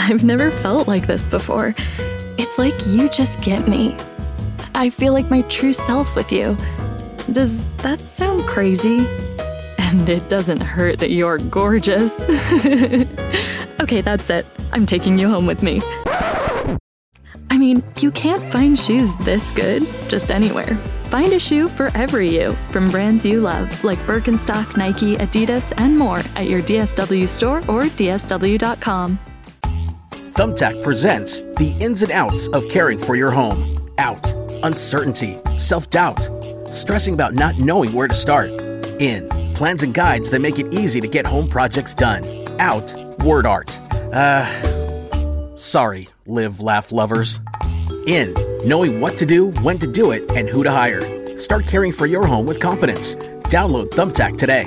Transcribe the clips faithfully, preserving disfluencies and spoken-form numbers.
I've never felt like this before. It's like you just get me. I feel like my true self with you. Does that sound crazy? And it doesn't hurt that you're gorgeous. Okay, that's it. I'm taking you home with me. I mean, you can't find shoes this good just anywhere. Find a shoe for every you from brands you love, like Birkenstock, Nike, Adidas, and more at your D S W store or D S W dot com. Thumbtack presents the ins and outs of caring for your home. Out, uncertainty, self-doubt, stressing about not knowing where to start. In, plans and guides that make it easy to get home projects done. Out, word art. Uh, sorry, live, laugh lovers. In, knowing what to do, when to do it, and who to hire. Start caring for your home with confidence. Download Thumbtack today.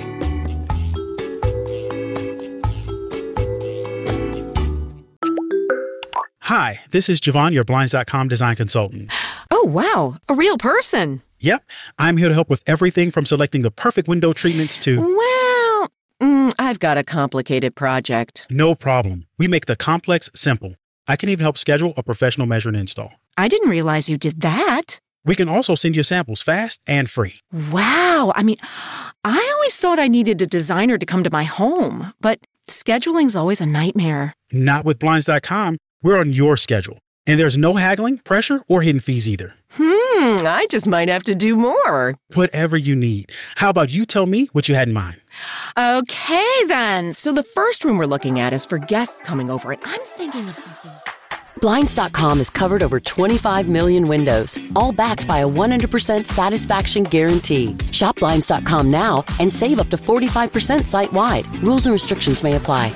Hi, this is Javon, your Blinds dot com design consultant. Oh, wow. A real person. Yep. I'm here to help with everything from selecting the perfect window treatments to... Well, mm, I've got a complicated project. No problem. We make the complex simple. I can even help schedule a professional measure and install. I didn't realize you did that. We can also send you samples fast and free. Wow. I mean, I always thought I needed a designer to come to my home, but scheduling's always a nightmare. Not with Blinds dot com. We're on your schedule. And there's no haggling, pressure, or hidden fees either. Hmm, I just might have to do more. Whatever you need. How about you tell me what you had in mind? Okay, then. So the first room we're looking at is for guests coming over, and I'm thinking of something. Blinds dot com has covered over twenty-five million windows, all backed by a one hundred percent satisfaction guarantee. Shop Blinds dot com now and save up to forty-five percent site-wide. Rules and restrictions may apply.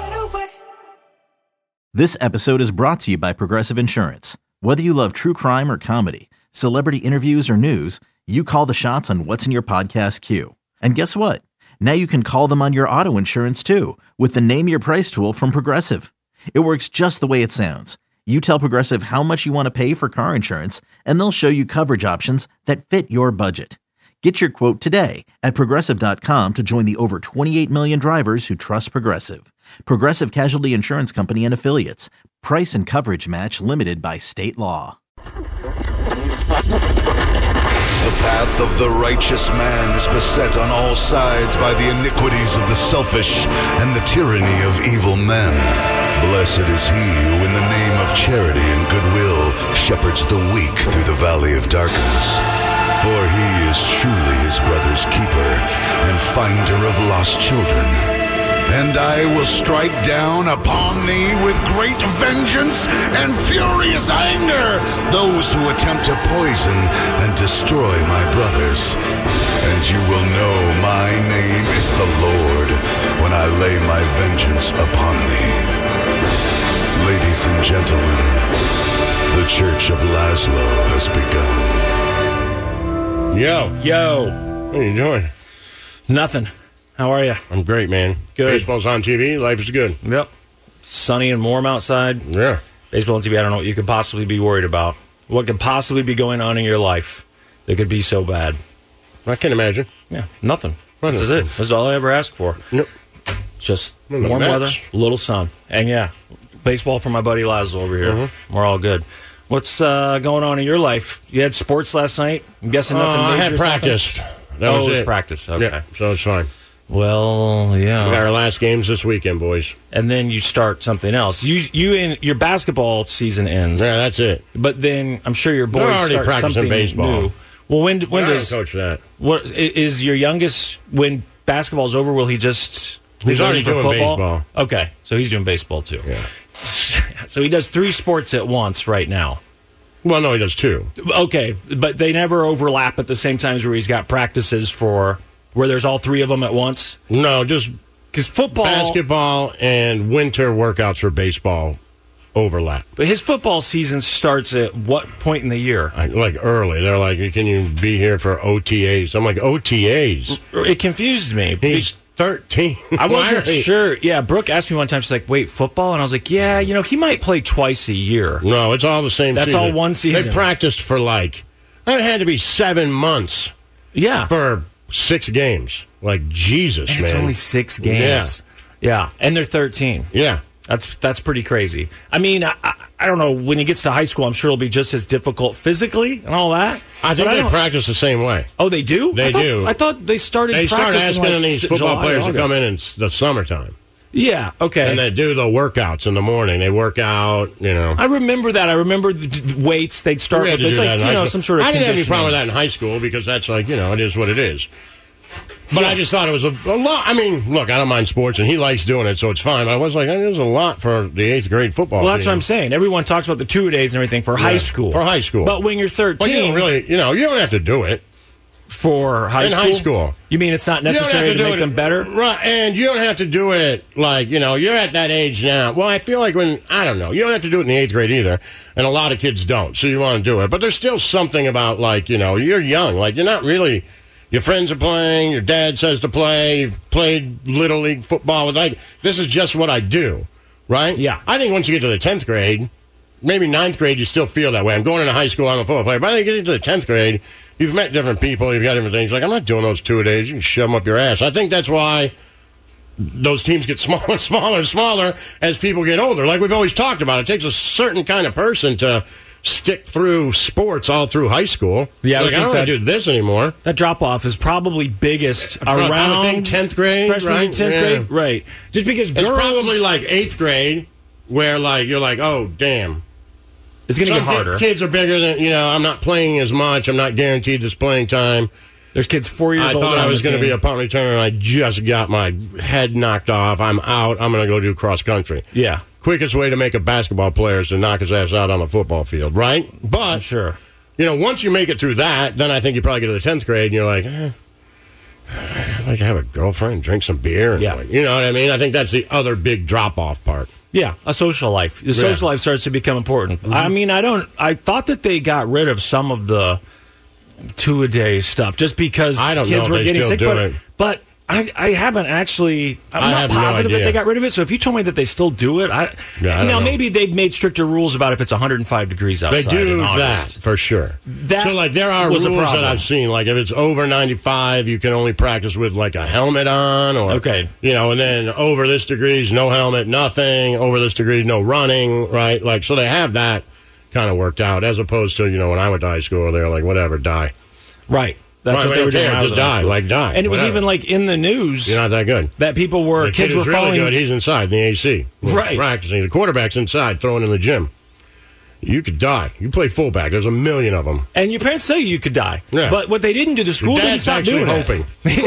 This episode is brought to you by Progressive Insurance. Whether you love true crime or comedy, celebrity interviews or news, you call the shots on what's in your podcast queue. And guess what? Now you can call them on your auto insurance too with the Name Your Price tool from Progressive. It works just the way it sounds. You tell Progressive how much you want to pay for car insurance, and they'll show you coverage options that fit your budget. Get your quote today at Progressive dot com to join the over twenty-eight million drivers who trust Progressive. Progressive Casualty Insurance Company and Affiliates. Price and coverage match limited by state law. The path of the righteous man is beset on all sides by the iniquities of the selfish and the tyranny of evil men. Blessed is he who in the name of charity and goodwill shepherds the weak through the valley of darkness. For he is truly his brother's keeper and finder of lost children. And I will strike down upon thee with great vengeance and furious anger those who attempt to poison and destroy my brothers. And you will know my name is the Lord when I lay my vengeance upon thee. Ladies and gentlemen, the Church of Laszlo has begun. Yo. Yo. What are you doing? Nothing. How are you? I'm great, man. Good. Baseball's on T V. Life is good. Yep. Sunny and warm outside. Yeah. Baseball on T V, I don't know what you could possibly be worried about. What could possibly be going on in your life that could be so bad? I can imagine. Yeah. Nothing. Nothing. This is it. This is all I ever asked for. Yep. Just Well, warm Mets. weather, a little sun. And yeah, baseball for my buddy Laszlo over here. Mm-hmm. We're all good. What's uh, going on in your life? You had sports last night? I'm guessing nothing uh, major. I had practice. That oh, was it was it. practice. Okay. Yeah, so it's fine. Well, yeah. We got our last games this weekend, boys. And then you start something else. You you in your basketball season ends. Yeah, that's it. But then I'm sure your boys They're already start practicing something baseball. new. Well, when when I don't does coach that? What is your youngest? When basketball's over, will he just? be He's already ready for doing football? baseball. Okay, so he's doing baseball too. Yeah. So he does three sports at once right now. Well, no, he does two. Okay, but they never overlap at the same times where he's got practices for where there's all three of them at once. No, just because football, basketball, and winter workouts for baseball overlap. But his football season starts at what point in the year? I, like early. They're like, can you be here for O T As? I'm like, O T As? It confused me. He's thirteen. I wasn't sure. Yeah, Brooke asked me one time, she's like, wait, football? And I was like, yeah, you know, he might play twice a year. No, it's all the same That's season. all one season. They practiced for like, that had to be seven months. Yeah. For six games. Like, Jesus, and man. it's only six games. Yeah. Yeah, and they're thirteen. Yeah. That's that's pretty crazy. I mean, I, I don't know. When he gets to high school, I'm sure it'll be just as difficult physically and all that. I think But they I practice the same way. Oh, they do? They I thought, do. I thought they started They start practicing asking like these football July, players to August. come in in s- the summertime. Yeah, okay. And they do the workouts in the morning. They work out, you know. I remember that. I remember the d- d- weights. They'd start We had with. to It's do like, that in you high know, school. some sort of I didn't have any problem with conditioning. that in high school because that's like, you know, it is what it is. But I just thought it was a, a lot. I mean, look, I don't mind sports, and he likes doing it, so it's fine. I was like, it was a lot for the eighth grade football Well, that's team. what I'm saying. Everyone talks about the two days and everything for high Yeah, school. For high school. But when you're thirteen, But you don't really, you know, you don't have to do it. For high in school? high school. You mean it's not You don't have necessary to, do make it- them better? Right, and you don't have to do it like, you know, you're at that age now. Well, I feel like when, I don't know, you don't have to do it in the eighth grade either, and a lot of kids don't, so you want to do it. But there's still something about, like, you know, you're young. Like, you're not really, your friends are playing, your dad says to play, you've played Little League football. With like, this is just what I do, right? Yeah. I think once you get to the tenth grade, maybe ninth grade, you still feel that way. I'm going into high school, I'm a football player. By the time you get into the tenth grade, you've met different people, you've got different things. Like, I'm not doing those two a days. You can shove them up your ass. I think that's why those teams get smaller and smaller and smaller as people get older. Like we've always talked about, it takes a certain kind of person to stick through sports all through high school. Yeah, I would like, I think don't want that- to do this anymore. That drop off is probably biggest I would around think tenth grade, freshman, right? tenth Yeah. grade, right? Just because It's girls, probably like eighth grade, where like you're like, oh damn. it's going to Some get harder. ki- kids are bigger than, you know, I'm not playing as much. I'm not guaranteed this playing time. There's kids four years I old. thought I on was the going to be team. a punt returner, and I just got my head knocked off. I'm out. I'm going to go do cross country. Yeah, Quickest way to make a basketball player is to knock his ass out on the football field, right? But, I'm sure. you know, once you make it through that, then I think you probably get to the tenth grade, and you're like, eh, I'd like to have a girlfriend, drink some beer. And Yeah. like, you know what I mean? I think that's the other big drop-off part. Yeah, a social life. The social life starts to become important. Mm-hmm. I mean, I don't. I thought that they got rid of some of the two a day stuff just because I don't kids know if were they getting still sick. do But, it. but I, I haven't actually. I'm I not have no positive that idea. they got rid of it. So if you told me that they still do it, I, Yeah, I don't now know. maybe they've made stricter rules about if it's one hundred five degrees They outside. do in that August. for sure. That so, like, there are was rules a that problem. I've seen. Like, if it's over ninety-five, you can only practice with like a helmet on, or Okay. you know. And then over this degrees, no helmet, nothing. Over this degree, no running. Right? Like, so they have that kind of worked out, as opposed to, you know, when I went to high school, they were like, whatever, die. Right. That's Right, what we they don't were doing. care, when I was just in high die, school. like, die, And it was whatever. even like in the news You're not that good. that people were The kids kid were who's really falling. good. He's inside in the A C, Right. practicing. The quarterback's inside, throwing in the gym. You could die. You play fullback. There's a million of them. And your parents tell you you could die. Yeah. But what they didn't do, the school Your didn't dad's stop actually doing hoping. it.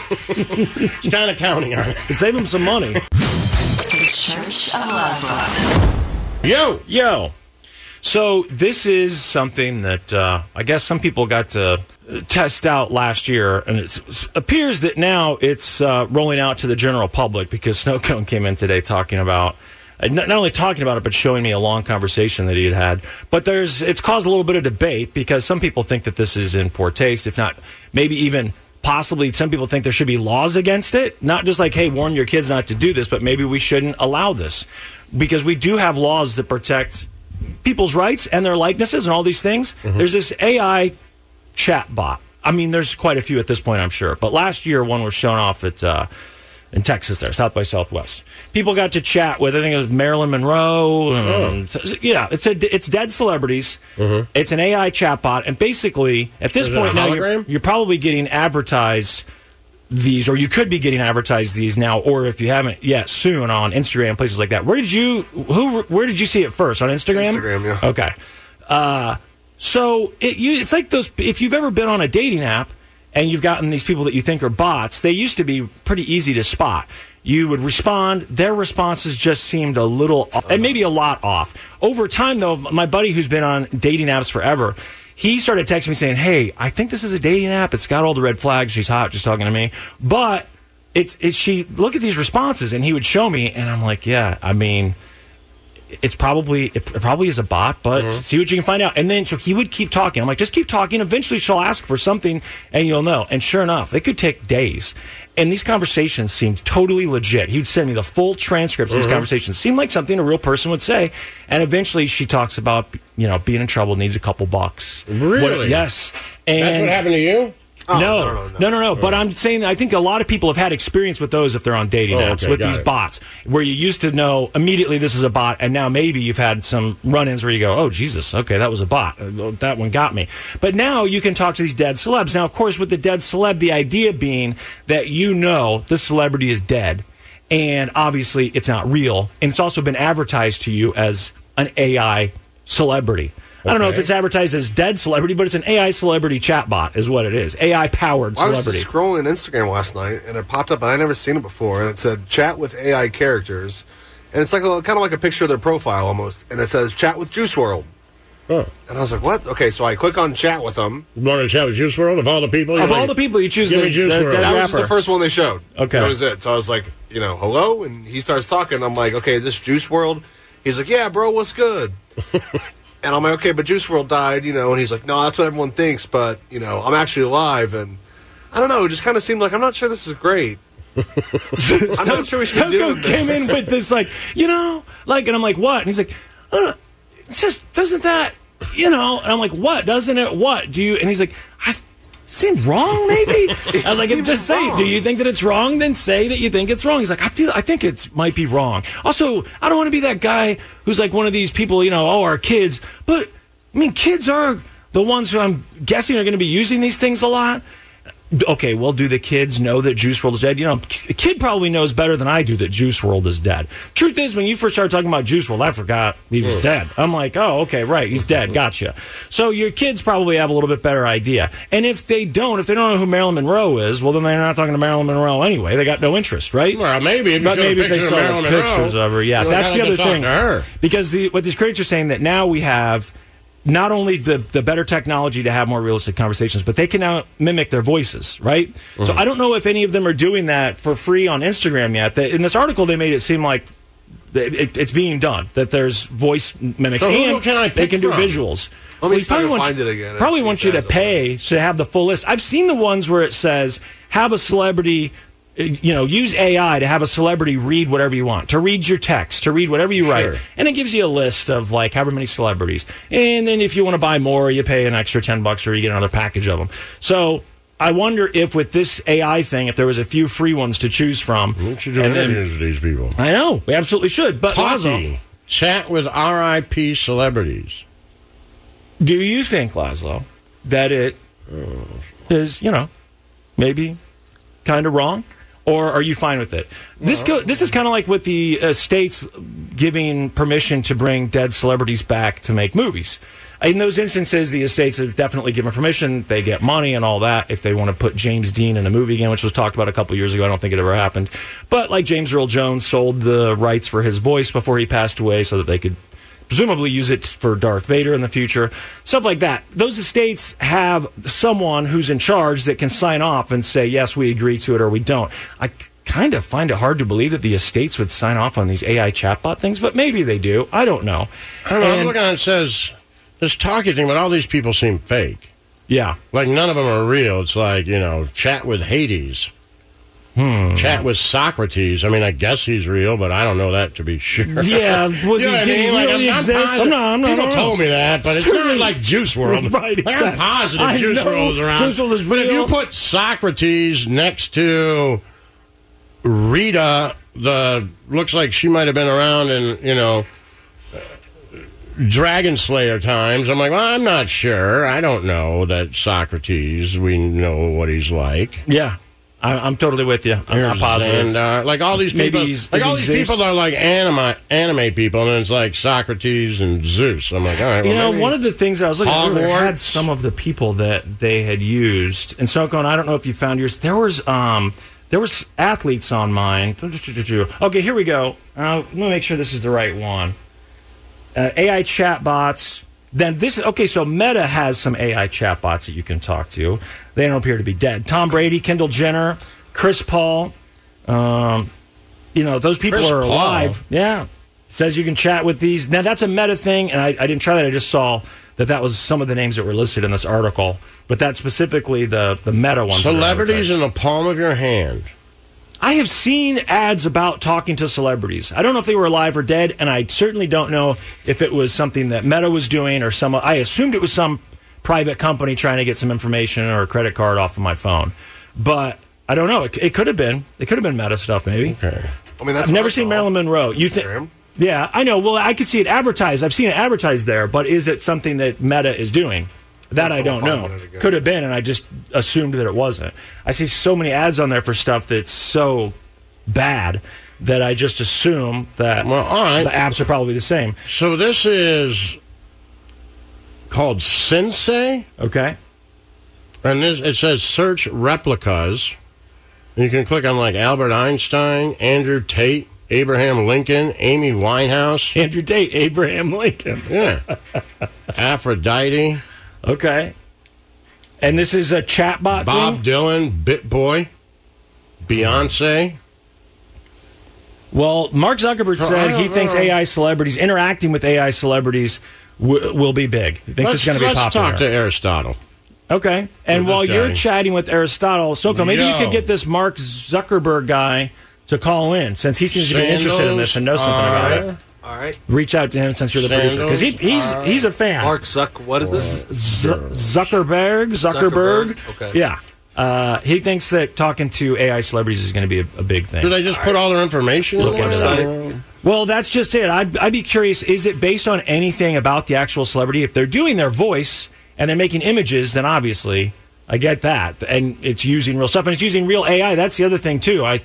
Yeah. He's kind of counting on it. Save them some money. The Church of Laszlo. Yo, Yo. So this is something that uh, I guess some people got to test out last year, and it appears that now it's uh, rolling out to the general public because Snowcone came in today talking about, uh, not not only talking about it, but showing me a long conversation that he had had. But there's it's caused a little bit of debate because some people think that this is in poor taste, if not maybe even possibly some people think there should be laws against it. Not just like, hey, warn your kids not to do this, but maybe we shouldn't allow this because we do have laws that protect people's rights and their likenesses and all these things. Mm-hmm. There's this A I chat bot. I mean, there's quite a few at this point, I'm sure. But last year, one was shown off at uh, in Texas there, South by Southwest. People got to chat with, I think it was Marilyn Monroe. And, Oh. Yeah, it's a, it's dead celebrities. Mm-hmm. It's an A I chatbot. And basically, at this Is it a point now, you're, hologram? you're probably getting advertised these, or you could be getting advertised these now, or if you haven't yet, soon on Instagram, places like that. Where did you who? Where did you see it first? On Instagram? Instagram, yeah. Okay. Uh, so it, you, it's like those. If you've ever been on a dating app and you've gotten these people that you think are bots, they used to be pretty easy to spot. You would respond. Their responses just seemed a little, and maybe a lot off. Over time, though, my buddy who's been on dating apps forever, he started texting me saying, hey, I think this is a dating app. It's got all the red flags. She's hot, just talking to me. But it's, it's she, look at these responses. And he would show me, and I'm like, yeah, I mean, it's probably, it probably is a bot, but Mm-hmm. see what you can find out. And then, so he would keep talking. I'm like, just keep talking. Eventually she'll ask for something, and you'll know. And sure enough, it could take days. And these conversations seemed totally legit. He would send me the full transcripts of these Mm-hmm. conversations. Seemed like something a real person would say. And eventually she talks about, you know, being in trouble, needs a couple bucks. Really? What- yes. And that's what happened to you? Oh, no, no, no, no, no, no, no. But I'm saying that I think a lot of people have had experience with those if they're on dating Oh, apps okay, with got these it. bots, where you used to know immediately this is a bot, and now maybe you've had some run-ins where you go, oh, Jesus, okay, that was a bot. Uh, That one got me. But now you can talk to these dead celebs. Now, of course, with the dead celeb, the idea being that you know the celebrity is dead, and obviously it's not real, and it's also been advertised to you as an A I celebrity. I don't know if Okay. it's advertised as dead celebrity, but it's an A I celebrity chatbot is what it is. A I-powered I was celebrity. just scrolling Instagram last night, and it popped up, and I'd never seen it before, and it said, chat with A I characters, and it's like a, kind of like a picture of their profile almost, and it says, chat with Juice world. Oh. And I was like, what? Okay, so I click on chat with them. You want to chat with Juice world of all the people? Of You're all like, the people, you choose give the, me Juice the world. dead That was rapper. just the first one they showed. Okay. That was it. So I was like, you know, hello? And he starts talking. I'm like, okay, is this Juice world? He's like, yeah, bro, what's good? And I'm like, okay, but Juice world died, you know, and he's like, no, that's what everyone thinks, but, you know, I'm actually alive. And I don't know, it just kind of seemed like, I'm not sure this is great. I'm not sure we should be Soko doing came this. in with this, like, you know, like, and I'm like, what? And he's like, uh, it's just, doesn't that, you know, and I'm like, what? Doesn't it, what? Do you, and he's like, I s- seem wrong, maybe? I was like, seems just say, wrong. do you think that it's wrong? Then say that you think it's wrong. He's like, I feel, I think it might be wrong. Also, I don't want to be that guy who's like one of these people, you know, oh, our kids, but, I mean, kids are the ones who I'm guessing are going to be using these things a lot. Okay, well, do the kids know that Juice world is dead? You know, a kid probably knows better than I do that Juice world is dead. Truth is, when you first started talking about Juice world, I forgot he was dead. I'm like, oh, okay, right, he's dead. Gotcha. So your kids probably have a little bit better idea. And if they don't, if they don't know who Marilyn Monroe is, well, then they're not talking to Marilyn Monroe anyway. They got no interest, right? Well, maybe if you But show a maybe if they picture of saw the Marilyn Monroe, pictures of her. Yeah, you're that's the gonna other talk thing. to her. Because the, what these critics are saying that now we have not only the, the better technology to have more realistic conversations, but they can now mimic their voices, right? Mm-hmm. So I don't know if any of them are doing that for free on Instagram yet. They, in this article, they made it seem like it, it, it's being done, that there's voice mimics. So who and can I they pick can do from? visuals. Let me Well, see if I probably can want find you- it again and Probably see want if you it to has a pay list. to have the full list. I've seen the ones where it says, have a celebrity... You know, use A I to have a celebrity read whatever you want, to read your text, to read whatever you write. Sure. And it gives you a list of like however many celebrities. And then if you want to buy more, you pay an extra ten bucks or you get another package of them. So I wonder if with this A I thing, if there was a few free ones to choose from. We should do and then- interviews with these people. I know, we absolutely should. But Lazo, Talkie. Chat with R I P celebrities. do you think, Laszlo, that it is, you know, maybe kind of wrong? Or are you fine with it? This go, this is kind of like with the uh, states giving permission to bring dead celebrities back to make movies. In those instances, the estates have definitely given permission. They get money and all that if they want to put James Dean in a movie again, which was talked about a couple years ago. I don't think it ever happened. But like James Earl Jones sold the rights for his voice before he passed away so that they could presumably use it for Darth Vader in the future. Stuff like that. Those estates have someone who's in charge that can sign off and say, yes, we agree to it or we don't. I kind of find it hard to believe that the estates would sign off on these A I chatbot things, but maybe they do. I don't know. I don't know. I'm And- looking at it, it says this talkie thing, but all these people seem fake. Yeah. Like none of them are real. It's like, you know, chat with Hades. Hmm. Chat with Socrates. I mean, I guess he's real, but I don't know that to be sure. Yeah, was You he, know what I did he mean? Like, really I'm not exist? positive. I'm not, I'm not, People I don't told know. me that, but it's Certainly. not like Juice world. Right, Like, I'm exactly. positive I Juice know world is around. Juice world is but if real. you put Socrates next to Rita, the looks like she might have been around in, you know, Dragon Slayer times. I'm like, well, I'm not sure. I don't know that Socrates, we know what he's like. Yeah. I, I'm totally with you. I'm not Here's positive. Xandar. Like all these Maybe people, he's- like is all he these Zeus? people are like anime anime people, and it's like Socrates and Zeus. I'm like, all right. Well, You know, maybe one of the things I was looking at earlier had Hogwarts. some of the people that they had used. And Soko, and I don't know if you found yours. There was um, there was athletes on mine. Okay, here we go. Uh, let me make sure this is the right one. Uh, A I chatbots. Then this, okay, so Meta has some A I chatbots that you can talk to. They don't appear to be dead. Tom Brady, Kendall Jenner, Chris Paul. Um, you know, those people Chris are Paul? alive. Yeah. It says you can chat with these. Now, that's a Meta thing, and I, I didn't try that. I just saw that that was some of the names that were listed in this article. But that's specifically the, the Meta ones. that are Celebrities advertised. in the palm of your hand. I have seen ads about talking to celebrities. I don't know if they were alive or dead, and I certainly don't know if it was something that Meta was doing or some. I assumed it was some private company trying to get some information or a credit card off of my phone. But I don't know. It, it could have been. It could have been Meta stuff, maybe. Okay. I mean, that's I've never seen Marilyn Monroe. You think? Yeah, I know. Well, I could see it advertised. I've seen it advertised there, but is it something that Meta is doing? That I don't know. Could have been, and I just assumed that it wasn't. I see so many ads on there for stuff that's so bad that I just assume that well, all right. the apps are probably the same. So this is called Sensei. Okay. And this it says search replicas. You can click on like Albert Einstein, Andrew Tate, Abraham Lincoln, Amy Winehouse. Andrew Tate, Abraham Lincoln. Yeah. Aphrodite. Okay. And this is a chatbot Bob thing? Dylan, BitBoy, Beyonce. Well, Mark Zuckerberg said he thinks A I celebrities, interacting with A I celebrities, w- will be big. He thinks let's, it's going to be let's popular. Let's talk to Aristotle. Okay. And With while this you're guy. chatting with Aristotle, Soko, maybe Yo. you could get this Mark Zuckerberg guy to call in, since he seems to be interested in this and knows something about it. All right. Reach out to him since you're the producer, because he, he's he's a fan. Mark Zuck, what is this? Z- Zuckerberg, Zuckerberg. Zuckerberg? Okay. Yeah. Uh, he thinks that talking to A I celebrities is going to be a, a big thing. Do they just put all their information Look in into there? that. Well, that's just it. I'd, I'd be curious, is it based on anything about the actual celebrity? If they're doing their voice and they're making images, then obviously I get that. And it's using real stuff, and it's using real A I. That's the other thing, too. I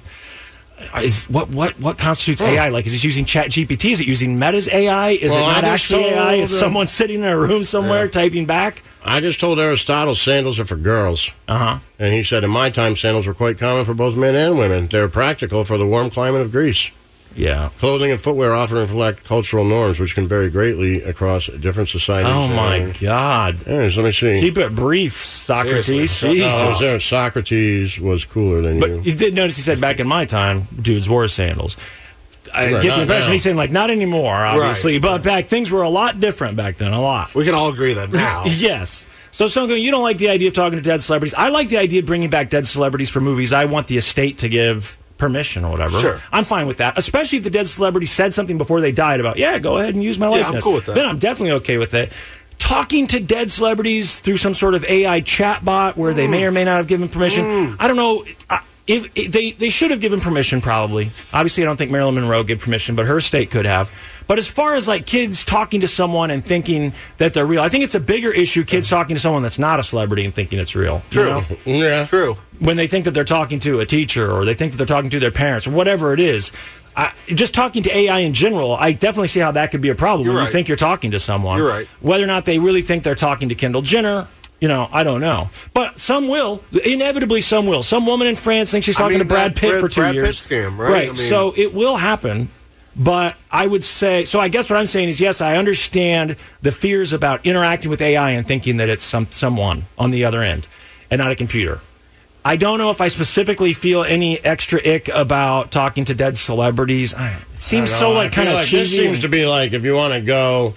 is what what what constitutes A I? Like, is it using Chat G P T? Is it using Meta's A I? Is Well, it not I just actually A I? told Is them- someone sitting in a room somewhere Yeah. typing back? I just told Aristotle sandals are for girls. Uh-huh. And he said, in my time, sandals were quite common for both men and women. They're practical for the warm climate of Greece. Yeah. Clothing and footwear often reflect cultural norms, which can vary greatly across different societies. Oh, my And- God. Anyways, let me see. Keep it brief, Socrates. Seriously. Jesus. Oh, there, Socrates was cooler than But you. you did notice he said back in my time, dudes wore sandals. I Right, get not the impression now. he's saying, like, not anymore, obviously. Right, but right. back, things were a lot different back then, a lot. We can all agree that now. Yes. So, Sonko, you don't like the idea of talking to dead celebrities. I like the idea of bringing back dead celebrities for movies. I want the estate to give permission or whatever. Sure. I'm fine with that, especially if the dead celebrity said something before they died about, yeah, go ahead and use my Yeah, I'm likeness. cool with that. Then I'm definitely okay with it. Talking to dead celebrities through some sort of A I chatbot where they may or may not have given permission. I don't know. I, If, if they they should have given permission, probably. Obviously, I don't think Marilyn Monroe gave permission, but her state could have. But as far as like kids talking to someone and thinking that they're real, I think it's a bigger issue. Kids talking to someone that's not a celebrity and thinking it's real. True. You know? Yeah. True. When they think that they're talking to a teacher or they think that they're talking to their parents or whatever it is. I, just talking to A I in general, I definitely see how that could be a problem You're when right. you think you're talking to someone. You're right. Whether or not they really think they're talking to Kendall Jenner. You know, I don't know. But some will. Inevitably, some will. Some woman in France thinks she's I talking mean, to Brad that Pitt Brad- for two Brad Pitt years. scam, right? I mean- So it will happen. But I would say, so I guess what I'm saying is, yes, I understand the fears about interacting with A I and thinking that it's some someone on the other end and not a computer. I don't know if I specifically feel any extra ick about talking to dead celebrities. I, it seems I don't so know. like I feel kind of like cheesy. This seems and- to be like if you want to go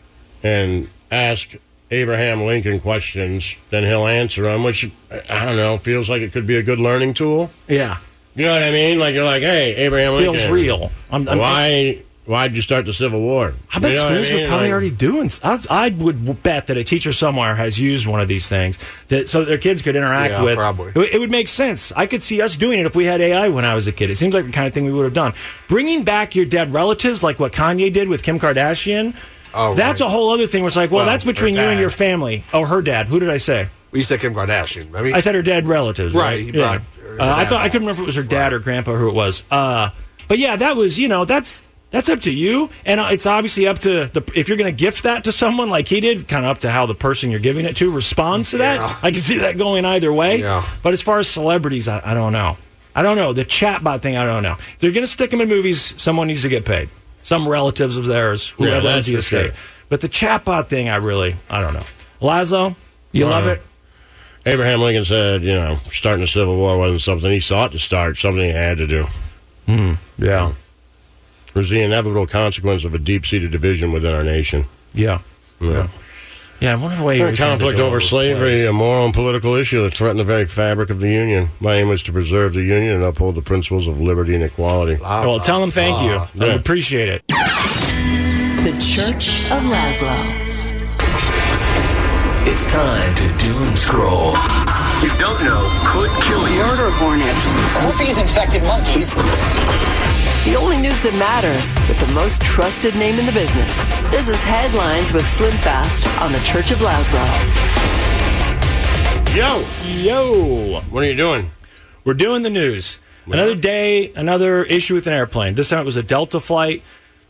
and ask Abraham Lincoln questions, then he'll answer them, which, I don't know, feels like it could be a good learning tool. yeah. You know what I mean? Like, you're like, hey, Abraham Lincoln. Feels real. I'm, I'm, Why, why'd you start the Civil War? I bet You know what schools I mean? are probably Like- already doing. I, I would bet that a teacher somewhere has used one of these things that, so their kids could interact Yeah, with. probably. It, would- it would make sense. I could see us doing it if we had A I when I was a kid. It seems like the kind of thing we would have done. Bringing back your dead relatives, like what Kanye did with Kim Kardashian. Oh, that's right. a whole other thing. Where it's like, well, Well, that's between her you and dad. your family. Oh, her dad. Who did I say? We said Kim Kardashian. I mean, I said her dead relatives. Right, Right. he Yeah. brought her Uh, I dad thought I back. couldn't remember if it was her dad or grandpa who it was. Uh, but yeah, that was you know that's that's up to you, and uh, it's obviously up to the if you're going to gift that to someone like he did, kind of up to how the person you're giving it to responds to that. Yeah. I can see that going either way. Yeah. But as far as celebrities, I, I don't know. I don't know the chatbot thing. I don't know. If they're going to stick them in movies, someone needs to get paid. Some relatives of theirs, Yeah, whoever that's owns the for estate. sure. But the chatbot thing, I really, I don't know. Laszlo, you Uh, love it. Abraham Lincoln said, you know, starting the Civil War wasn't something he sought to start, something he had to do. Hmm. Yeah. It was the inevitable consequence of a deep-seated division within our nation. Yeah. Yeah. Yeah, I wonder why he A always had to conflict go over all this slavery, place. a moral and political issue that threatened the very fabric of the Union. My aim was to preserve the Union and uphold the principles of liberty and equality. Well, tell him thank you. I Yeah. appreciate it. The Church of Laszlo. It's time to doom scroll. You don't know could kill you. Murder hornets. Herpes infected monkeys. The only news that matters with the most trusted name in the business. This is Headlines with Slim Fast on the Church of Laszlo. Yo. Yo. What are you doing? We're doing the news. Another day, another issue with an airplane. This time it was a Delta flight.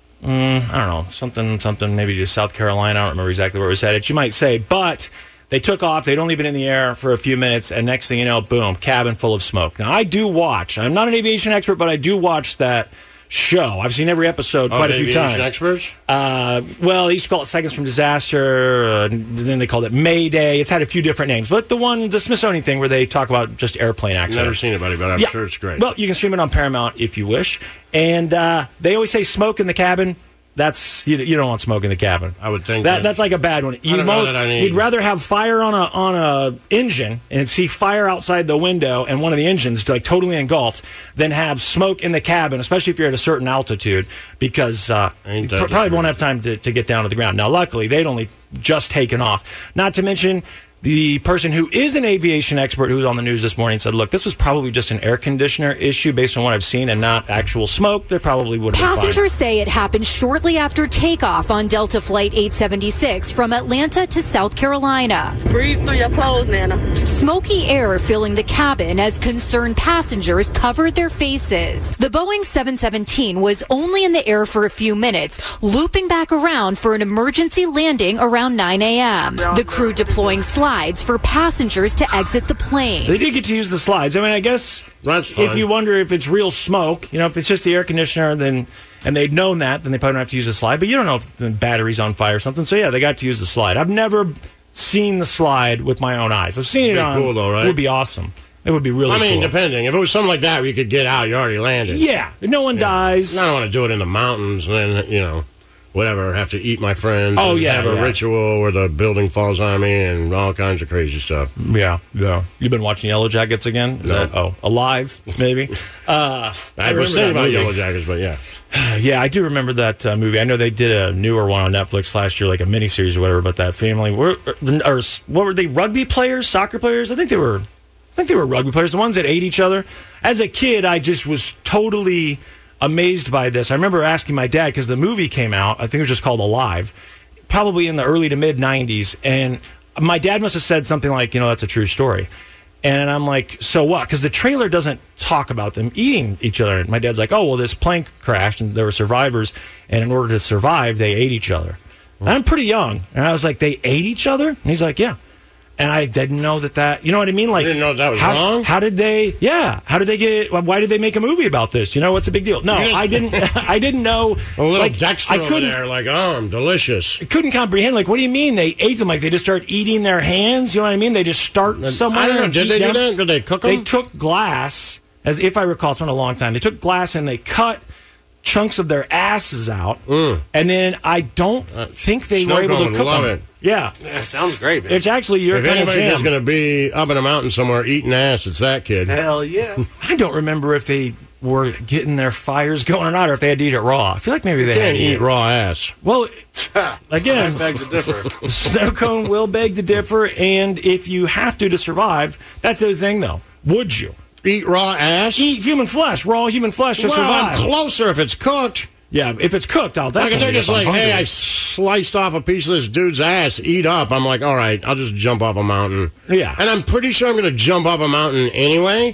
Mm, I don't know, something, something, maybe to South Carolina. I don't remember exactly where it was headed. You might say, but they took off. They'd only been in the air for a few minutes, and next thing you know, boom, cabin full of smoke. Now, I do watch. I'm not an aviation expert, but I do watch that show. I've seen every episode quite oh, a few times. Aviation experts? Uh, well, they used to call it Seconds from Disaster. Uh, then they called it Mayday. It's had a few different names. But the one, the Smithsonian thing where they talk about just airplane accidents. I've never seen it, buddy, but I'm yeah. sure it's great. Well, you can stream it on Paramount if you wish. And uh, they always say smoke in the cabin. That's you, you don't want smoke in the cabin. I would think that, that that's like a bad one. I don't know that I need. You'd rather have fire on a on a engine and see fire outside the window and one of the engines like totally engulfed than have smoke in the cabin, especially if you're at a certain altitude, because uh, you pr- probably won't have time to, to get down to the ground. Now, luckily, they'd only just taken off. Not to mention, the person who is an aviation expert who was on the news this morning said, look, this was probably just an air conditioner issue based on what I've seen and not actual smoke. There probably would have been fine. Passengers say it happened shortly after takeoff on Delta Flight eight seventy-six from Atlanta to South Carolina. Breathe through your clothes, Nana. Smoky air filling the cabin as concerned passengers covered their faces. The Boeing seven seventeen was only in the air for a few minutes, looping back around for an emergency landing around nine a.m. The crew deploying slides for passengers to exit the plane. They did get to use the slides. I mean, I guess That's fine. if you wonder if it's real smoke, you know, if it's just the air conditioner, then and they'd known that, then they probably don't have to use the slide. But you don't know if the battery's on fire or something. So yeah, they got to use the slide. I've never seen the slide with my own eyes. I've seen it It'd be on. cool though, right? It would be awesome. It would be really. I mean, cool. depending. If it was something like that, where you could get out, you already landed. Yeah, no one yeah. dies. I don't want to do it in the mountains, and then you know. Whatever, have to eat my friends. Oh, and yeah, have a yeah. ritual where the building falls on me and all kinds of crazy stuff. Yeah, yeah. You've been watching Yellow Jackets again? Is No. that, oh, Alive, maybe? Uh, I, was saying about Yellow Jackets, but yeah. Yeah, I do remember that uh, movie. I know they did a newer one on Netflix last year, like a miniseries or whatever, about that family. Were, or, or what were they, rugby players, soccer players? I think they were I think they were rugby players, the ones that ate each other. As a kid, I just was totally amazed by this. I remember asking my dad, because the movie came out, I think it was just called Alive, probably in the early to mid nineties, and my dad must have said something like, you know, that's a true story. And I'm like, so what? Because the trailer doesn't talk about them eating each other. And my dad's like, oh, well, this plane crashed, and there were survivors, and in order to survive, they ate each other. And I'm pretty young, and I was like, they ate each other? And he's like, yeah. And I didn't know that that, you know what I mean? Like, You didn't know that was how, wrong? How did they, yeah, how did they get, why did they make a movie about this? You know, what's the big deal? No, You just- I didn't, I didn't know. A little like, Dexter I over couldn't, there, like, oh, I'm delicious. I couldn't comprehend, like, what do you mean they ate them? Like, they just start eating their hands? You know what I mean? They just start somewhere. I don't know, and did eat they do them. that? Did they cook them? They took glass, as if I recall, it's been a long time. They took glass and they cut chunks of their asses out, Mm. and then I don't think they Snow were able cone to would cook love them. it. Yeah. Yeah, sounds great, man. It's actually your If kind of anybody's jam. just going to be up in a mountain somewhere eating ass, it's that kid. Hell yeah. I don't remember if they were getting their fires going or not, or if they had to eat it raw. I feel like maybe they You had can't to eat raw ass. Well, again, I beg to differ. snow cone will beg to differ, and if you have to to survive, that's the thing, though. Would you eat raw ass? Eat human flesh, raw human flesh to well, survive. I'm closer if it's cooked. Yeah, if it's cooked, I'll Like definitely. if they're just if I'm like, hey, I hungry. sliced off a piece of this dude's ass, eat up. I'm like, all right, I'll just jump off a mountain. Yeah. And I'm pretty sure I'm going to jump off a mountain anyway.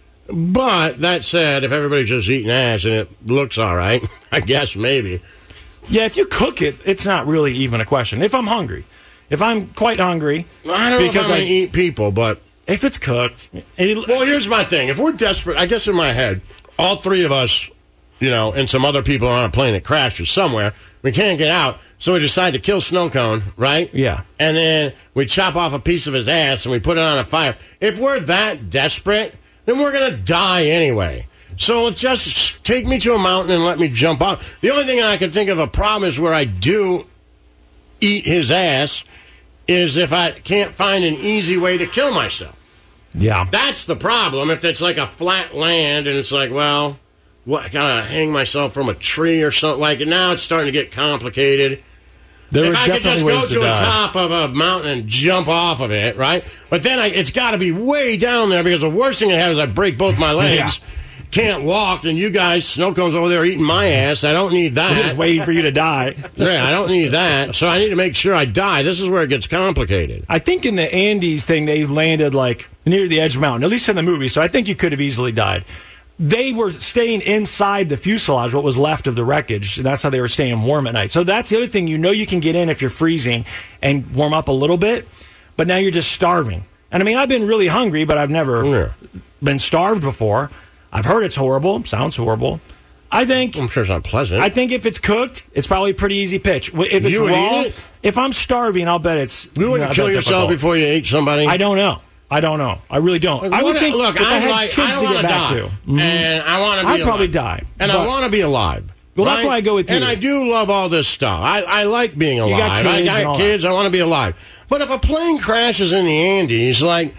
But that said, if everybody's just eating ass and it looks all right, I guess maybe. Yeah, if you cook it, it's not really even a question. If I'm hungry, if I'm quite hungry, I don't because know if I'm I going to eat people, but if it's cooked, it, well, here's my thing. If we're desperate, I guess in my head, all three of us, you know, and some other people on a plane that crashes somewhere, we can't get out, so we decide to kill Snow Cone, right? Yeah. And then we chop off a piece of his ass and we put it on a fire. If we're that desperate, then we're going to die anyway. So just take me to a mountain and let me jump off. The only thing I can think of a problem is where I do eat his ass is if I can't find an easy way to kill myself. Yeah. That's the problem. If it's like a flat land and it's like, well, what, I gotta hang myself from a tree or something like it. Now it's starting to get complicated. There if were I could just definitely go ways to to the die. top of a mountain and jump off of it, right? But then I, it's got to be way down there because the worst thing I have is I break both my legs. Yeah. Can't walk, and you guys, snow cones over there eating my ass. I don't need that. We're just waiting for you to die. Yeah, I don't need that. So I need to make sure I die. This is where it gets complicated. I think in the Andes thing, they landed like near the edge of the mountain, at least in the movie. So I think you could have easily died. They were staying inside the fuselage, what was left of the wreckage. And that's how they were staying warm at night. So that's the other thing. You know you can get in if you're freezing and warm up a little bit, but now you're just starving. And I mean, I've been really hungry, but I've never yeah. been starved before. I've heard it's horrible. Sounds horrible. I think. I'm sure it's not pleasant. I think if it's cooked, it's probably a pretty easy pitch. If it's You would raw, eat it? if I'm starving, I'll bet it's. You wouldn't not kill that yourself difficult. before you ate somebody? I don't know. I don't know. I really don't. Like, I would what- think. Look, if I I'm had like, kids I to want get to back die, to, Mhm. and I want to be I'd alive. probably die, and but- I want to be alive. Well, that's right? why I go with you. And I do love all this stuff. I, I like being alive. You got I kids and all got that. kids. I want to be alive. But if a plane crashes in the Andes, like,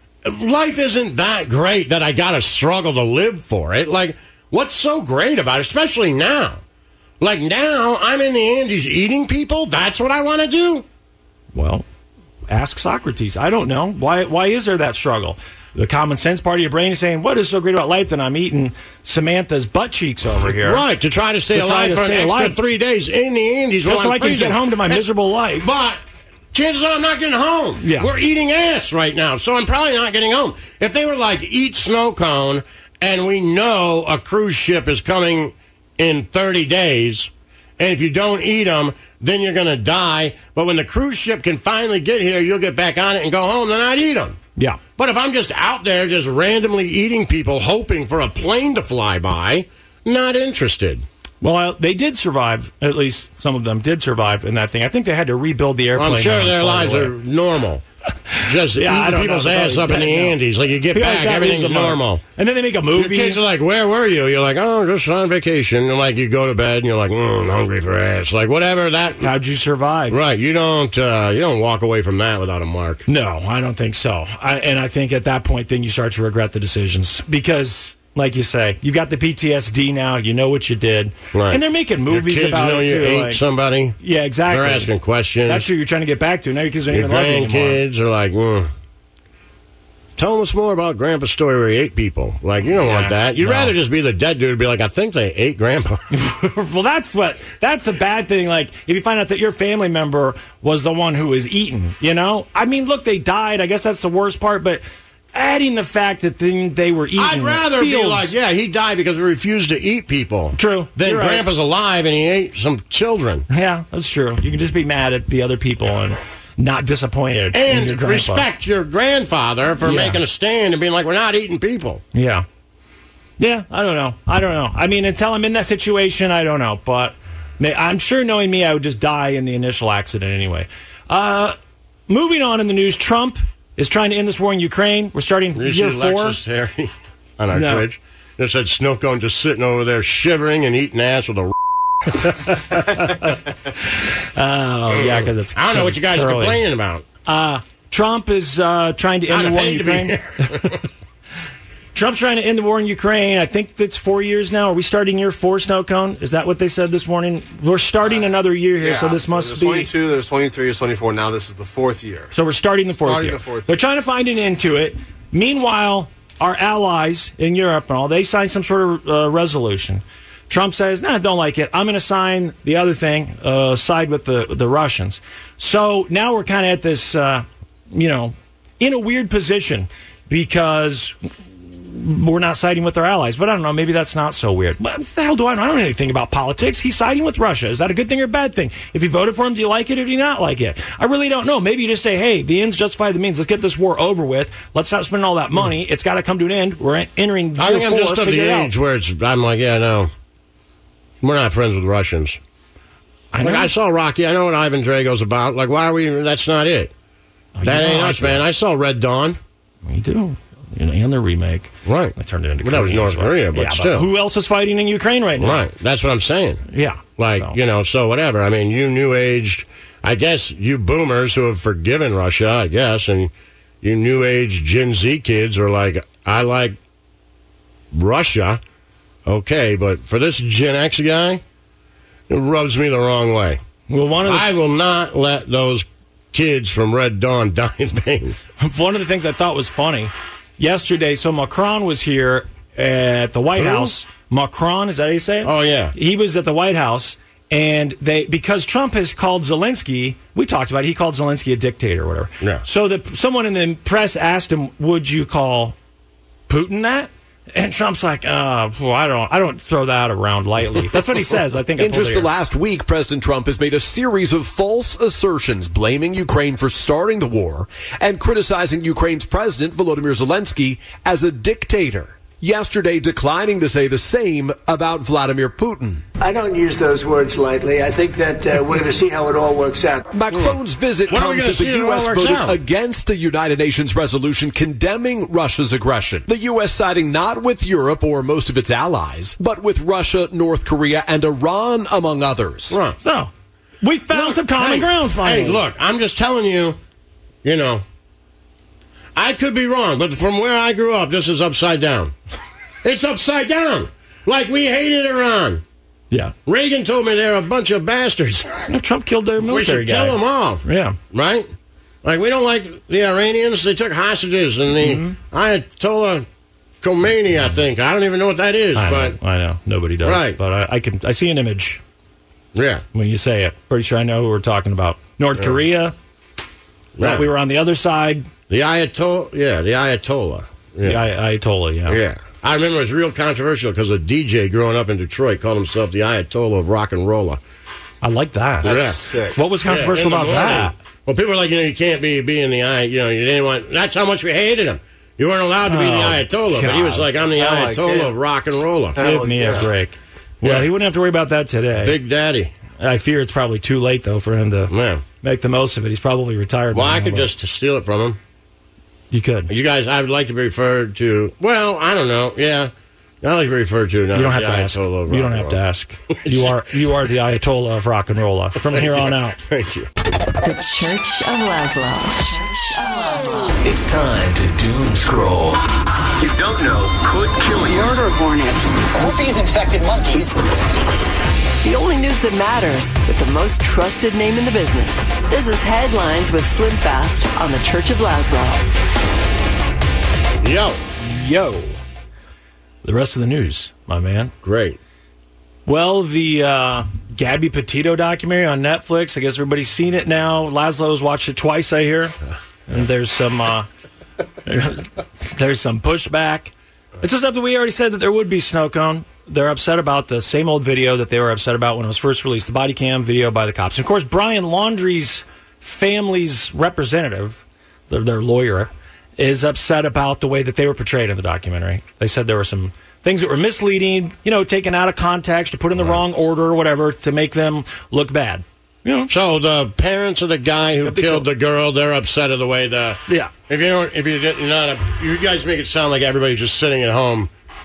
life isn't that great that I got to struggle to live for it. Like, what's so great about it, especially now? Like, now I'm in the Andes eating people? That's what I want to do? Well, ask Socrates. I don't know. Why Why is there that struggle? The common sense part of your brain is saying, what is so great about life that I'm eating Samantha's butt cheeks over here? Right, to try to stay To try alive to for stay an extra alive. three days in the Andes. Just while so I'm I can freezing. get home to my And- miserable life. But chances are I'm not getting home. Yeah. We're eating ass right now, so I'm probably not getting home. If they were like, eat snow cone, and we know a cruise ship is coming in thirty days, and if you don't eat them, then you're going to die. But when the cruise ship can finally get here, you'll get back on it and go home, then I'd eat them. Yeah. But if I'm just out there just randomly eating people, hoping for a plane to fly by, not interested. Well, they did survive. At least some of them did survive in that thing. I think they had to rebuild the airplane. I'm sure and their fly lives away. are normal. Just Yeah, I eating don't people's know. They're ass up probably in the dead now. Andes. Like, you get Yeah, back, that everything's leaves them normal. alone. And then they make a movie. Your kids are like, where were you? You're like, oh, just on vacation. And like, you go to bed and you're like, mm, hungry for ass. Like, whatever that. How'd you survive? Right. You don't, uh, you don't walk away from that without a mark. No, I don't think so. I, and I think at that point, then you start to regret the decisions because, like you say, you've got the P T S D now. You know what you did, Right. and they're making movies Your kids about know it you too. ate like- somebody. yeah, exactly. They're asking questions. That's who you're trying to get back to. Now your kids don't Your even love you anymore. grandkids are like, mm. Tell us more about Grandpa's story where he ate people. Like, you don't Yeah, want that. You'd no. rather just be the dead dude and be like, I think they ate Grandpa. Well, that's what that's the bad thing. Like, if you find out that your family member was the one who was eaten, you know. I mean, look, they died. I guess that's the worst part. But adding the fact that then they were eaten, I'd rather feels, be like, yeah, he died because he refused to eat people. True. Then You're right. Grandpa's alive and he ate some children. Yeah, that's true. You can just be mad at the other people and not disappointed in And your grandpa. respect your grandfather for Yeah. making a stand and being like, we're not eating people. Yeah. Yeah, I don't know. I don't know. I mean, until I'm in that situation, I don't know. But may- I'm sure knowing me, I would just die in the initial accident anyway. Uh, moving on in the news, Trump is trying to end this war in Ukraine. We're starting You year see four. Alexis Terry on our No. Twitch. They said Snow Cone just sitting over there shivering and eating ass with a. Oh, yeah, because it's. I don't know 'cause what it's you guys are curly. complaining about. Uh, Trump is uh, trying to end I'd the war in have paid to be Ukraine. Trump's trying to end the war in Ukraine. I think that's four years now. Are we starting year four, Snow Cone? Is that what they said this morning? We're starting another year here, so this must there's be. twenty-two, there's twenty-three, there's twenty-four. Now this is the fourth year. So we're starting the fourth Starting year. the fourth They're trying to find an end to it. Meanwhile, our allies in Europe and all, they signed some sort of uh, resolution. Trump says, nah, don't like it. I'm going to sign the other thing, uh, side with the, the Russians. So now we're kind of at this, uh, you know, in a weird position because we're not siding with our allies. But I don't know, maybe that's not so weird. What the hell do I know? I don't know anything about politics. He's siding with Russia. Is that a good thing or a bad thing? If you voted for him, do you like it or do you not like it? I really don't know. Maybe you just say, hey, the ends justify the means. Let's get this war over with. Let's stop spending all that money. It's got to come to an end. We're entering year I think I'm four. just of the Figure it out. age where it's. I'm like, yeah, no, we're not friends with Russians. I like know. I saw Rocky. I know what Ivan Drago's about. Like, why are we? That's not it. Oh, you that know ain't I us, do. man. I saw Red Dawn. Me too. You know, and the remake. Right. I turned it into Well, that was Korean North as well. Korea, but yeah, still. who else is fighting in Ukraine right now? Right. That's what I'm saying. Yeah. Like, so. you know, so whatever. I mean, you new aged, I guess you boomers who have forgiven Russia, I guess, and you new age Gen Z kids are like, I like Russia. Okay, but for this Gen X guy, it rubs me the wrong way. Well, one of the, I will not let those kids from Red Dawn die in vain. One of the things I thought was funny yesterday, so Macron was here at the White Who? House. Macron, is that how you say it? Oh, yeah. He was at the White House, and they because Trump has called Zelensky, we talked about it, he called Zelensky a dictator or whatever. Yeah. So the, someone in the press asked him, would you call Putin that? And Trump's like, uh, well, I don't, I don't throw that around lightly. That's what he says. I think I in just it the here. last week, President Trump has made a series of false assertions blaming Ukraine for starting the war and criticizing Ukraine's president Volodymyr Zelensky as a dictator. Yesterday, declining to say the same about Vladimir Putin. I don't use those words lightly. I think that uh, we're going to see how it all works out. Macron's visit When are we comes gonna as the see it U S all works voted out? against a United Nations resolution condemning Russia's aggression. The U S siding not with Europe or most of its allies, but with Russia, North Korea, and Iran, among others. Right. So, we found Look, some common hey, ground finally. Hey, look, I'm just telling you, you know, I could be wrong, but from where I grew up, this is upside down. It's upside down. Like we hated Iran. Yeah. Reagan told me they're a bunch of bastards. Trump killed their military We should guy. kill them all. Yeah. Right? Like, we don't like the Iranians. They took hostages, and the Mm-hmm. Ayatollah Khomeini, I think. I don't even know what that is, I but know, I know. Nobody does. Right. But I, I can. I see an image. Yeah. When you say it, pretty sure I know who we're talking about. North Yeah. Korea. Yeah. We were on the other side. The Ayatollah. Yeah, the Ayatollah. Yeah. The I- Ayatollah. Yeah. Yeah. I remember it was real controversial because a D J growing up in Detroit called himself the Ayatollah of rock and roller. I like that. Yeah. That's sick. What was controversial Yeah, in the about morning. that? Well, people were like, you know, you can't be being the I. You know, you didn't want. That's how much we hated him. You weren't allowed to be the Oh, Ayatollah, but he was God. like, I'm the I like Ayatollah it. of rock and roller. Give me a break. Well, Yeah. he wouldn't have to worry about that today. Big Daddy. I fear it's probably too late though for him to Yeah. make the most of it. He's probably retired. Well, by I now, could but- just steal it from him. You could. You guys, I would like to be referred to. Well, I don't know. Yeah, I like to be referred to. Now You don't as have the to ask. Ayatollah of You don't rock have and to roll. ask. You are you are the Ayatollah of rock and roll from here on out. Thank you. The Church of Laszlo. It's time to doom scroll. You don't know could kill you. Murder hornets. Herpes-infected monkeys. The only news that matters with the most trusted name in the business. This is Headlines with Slim Fast on the Church of Laszlo. Yo. Yo. The rest of the news, my man. Great. Well, the uh, Gabby Petito documentary on Netflix, I guess everybody's seen it now. Laszlo's watched it twice, I hear. And there's some uh, there's some pushback. It's just stuff that we already said that there would be snow cone. They're upset about the same old video that they were upset about when it was first released, the body cam video by the cops. And of course, Brian Laundrie's family's representative, their, their lawyer, is upset about the way that they were portrayed in the documentary. They said there were some things that were misleading, you know, taken out of context or put in the wrong order or whatever to make them look bad. You know? So the parents of the guy who killed the girl, they're upset of the way the yeah. If you don't, if you didn't, not, a, you guys make it sound like everybody's just sitting at home,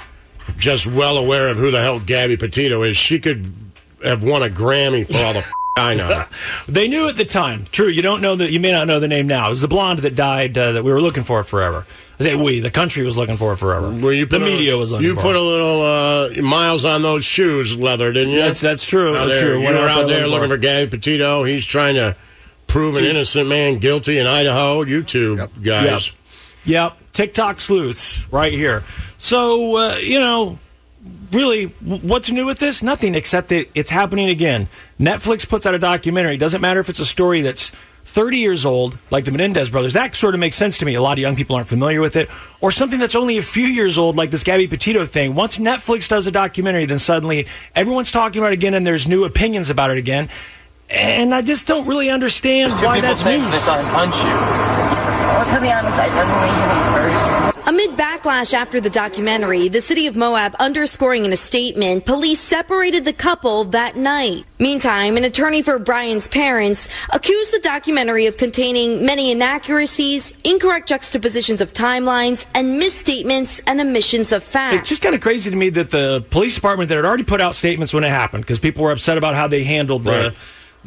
just well aware of who the hell Gabby Petito is. She could have won a Grammy for all the f- I know. They knew at the time. True, you don't know that. You may not know the name now. It was the blonde that died uh, that we were looking for forever. I say we. The country was looking for it forever. Well, you the put media a, was looking You for put it. a little uh, miles on those shoes, leather, didn't you? That's that's true. Out That's there, true. You Went were out out there there looking for Gabby Petito. He's trying to prove an innocent man guilty in Idaho. You two guys. Yep. Yep. TikTok sleuths right here. So, uh, you know, really, w- what's new with this? Nothing, except that it's happening again. Netflix puts out a documentary. Doesn't matter if it's a story that's thirty years old, like the Menendez brothers. That sort of makes sense to me. A lot of young people aren't familiar with it. Or something that's only a few years old, like this Gabby Petito thing. Once Netflix does a documentary, then suddenly everyone's talking about it again, and there's new opinions about it again. And I just don't really understand why that's new. They saw him punch you. Well, to be honest, I doesn't mean first. Amid backlash after the documentary, the city of Moab underscoring in a statement, police separated the couple that night. Meantime, an attorney for Brian's parents accused the documentary of containing many inaccuracies, incorrect juxtapositions of timelines, and misstatements and omissions of facts. It's just kind of crazy to me that the police department that had already put out statements when it happened, because people were upset about how they handled the...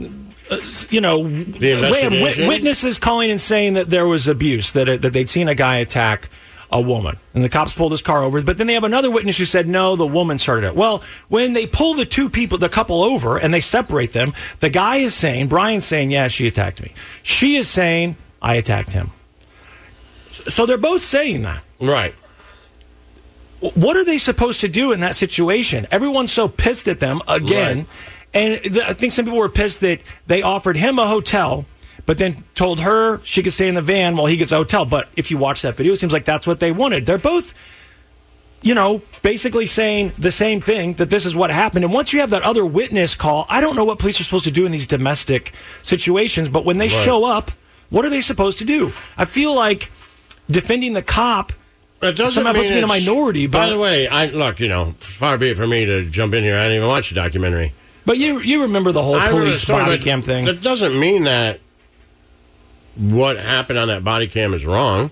Uh, you know, The we had wit- investigation? witnesses calling and saying that there was abuse, that it, that they'd seen a guy attack a woman. And the cops pulled his car over. But then they have another witness who said, no, the woman started it. Well, when they pull the two people, the couple over, and they separate them, the guy is saying, Brian's saying, yeah, she attacked me. She is saying, I attacked him. So they're both saying that. Right. What are they supposed to do in that situation? Everyone's so pissed at them again. Right. And th- I think some people were pissed that they offered him a hotel, but then told her she could stay in the van while he gets a hotel. But if you watch that video, it seems like that's what they wanted. They're both, you know, basically saying the same thing, that this is what happened. And once you have that other witness call, I don't know what police are supposed to do in these domestic situations, but when they right. show up, what are they supposed to do? I feel like defending the cop It doesn't somehow mean puts me in a minority. But, by the way, I look, you know, far be it for me to jump in here. I didn't even watch the documentary. But you you remember the whole I police story, body cam thing. That doesn't mean that what happened on that body cam is wrong.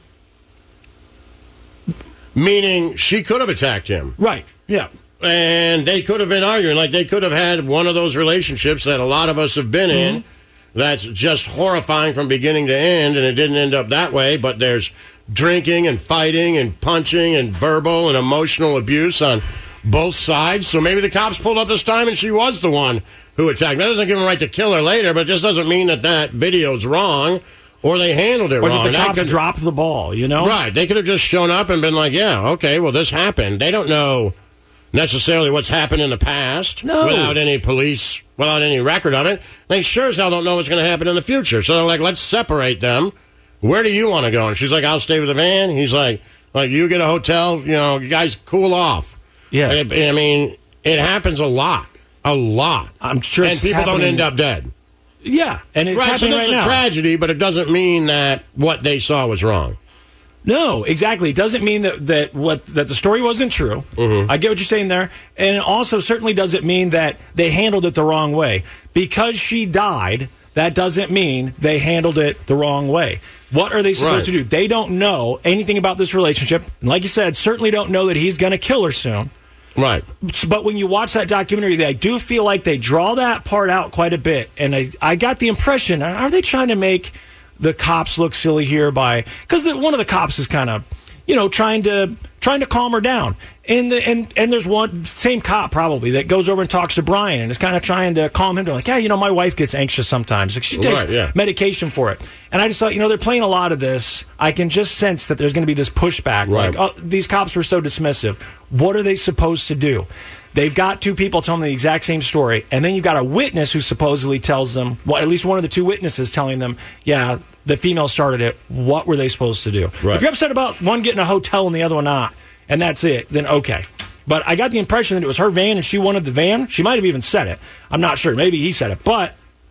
Meaning she could have attacked him. Right, yeah. And they could have been arguing. Like, they could have had one of those relationships that a lot of us have been mm-hmm. in that's just horrifying from beginning to end, and it didn't end up that way, but there's drinking and fighting and punching and verbal and emotional abuse on both sides. So maybe the cops pulled up this time and she was the one who attacked. That doesn't give them a right to kill her later, but it just doesn't mean that that video's wrong or they handled it or wrong. Or the cops could, dropped the ball, you know? Right. They could have just shown up and been like, yeah, okay, well, this happened. They don't know necessarily what's happened in the past no. without any police, without any record of it. They sure as hell don't know what's going to happen in the future. So they're like, let's separate them. Where do you want to go? And she's like, I'll stay with the van. He's like, like you get a hotel, you know, you guys cool off. Yeah. I, I mean, it happens a lot. A lot. I'm sure and it's people happening. don't end up dead. Yeah. And it's right, happening so there's right a now. tragedy, but it doesn't mean that what they saw was wrong. No, exactly. It doesn't mean that, that what that the story wasn't true. Mm-hmm. I get what you're saying there. And it also certainly doesn't mean that they handled it the wrong way. Because she died, that doesn't mean they handled it the wrong way. What are they supposed right. to do? They don't know anything about this relationship. And like you said, certainly don't know that he's going to kill her soon. Right. But when you watch that documentary, I do feel like they draw that part out quite a bit. And I, I got the impression, are they trying to make the cops look silly here by... Because one of the cops is kind of, you know, trying to trying to calm her down. And the, and and there's one, same cop probably, that goes over and talks to Brian and is kind of trying to calm him down. Like, yeah, you know, my wife gets anxious sometimes. Like, she takes right, yeah. medication for it. And I just thought, you know, they're playing a lot of this. I can just sense that there's going to be this pushback. Right. Like, oh, these cops were so dismissive. What are they supposed to do? They've got two people telling the exact same story, and then you've got a witness who supposedly tells them, well, at least one of the two witnesses telling them, yeah, the female started it. What were they supposed to do? Right. If you're upset about one getting a hotel and the other one not, and that's it, then okay. But I got the impression that it was her van and she wanted the van. She might have even said it. I'm not sure. Maybe he said it. But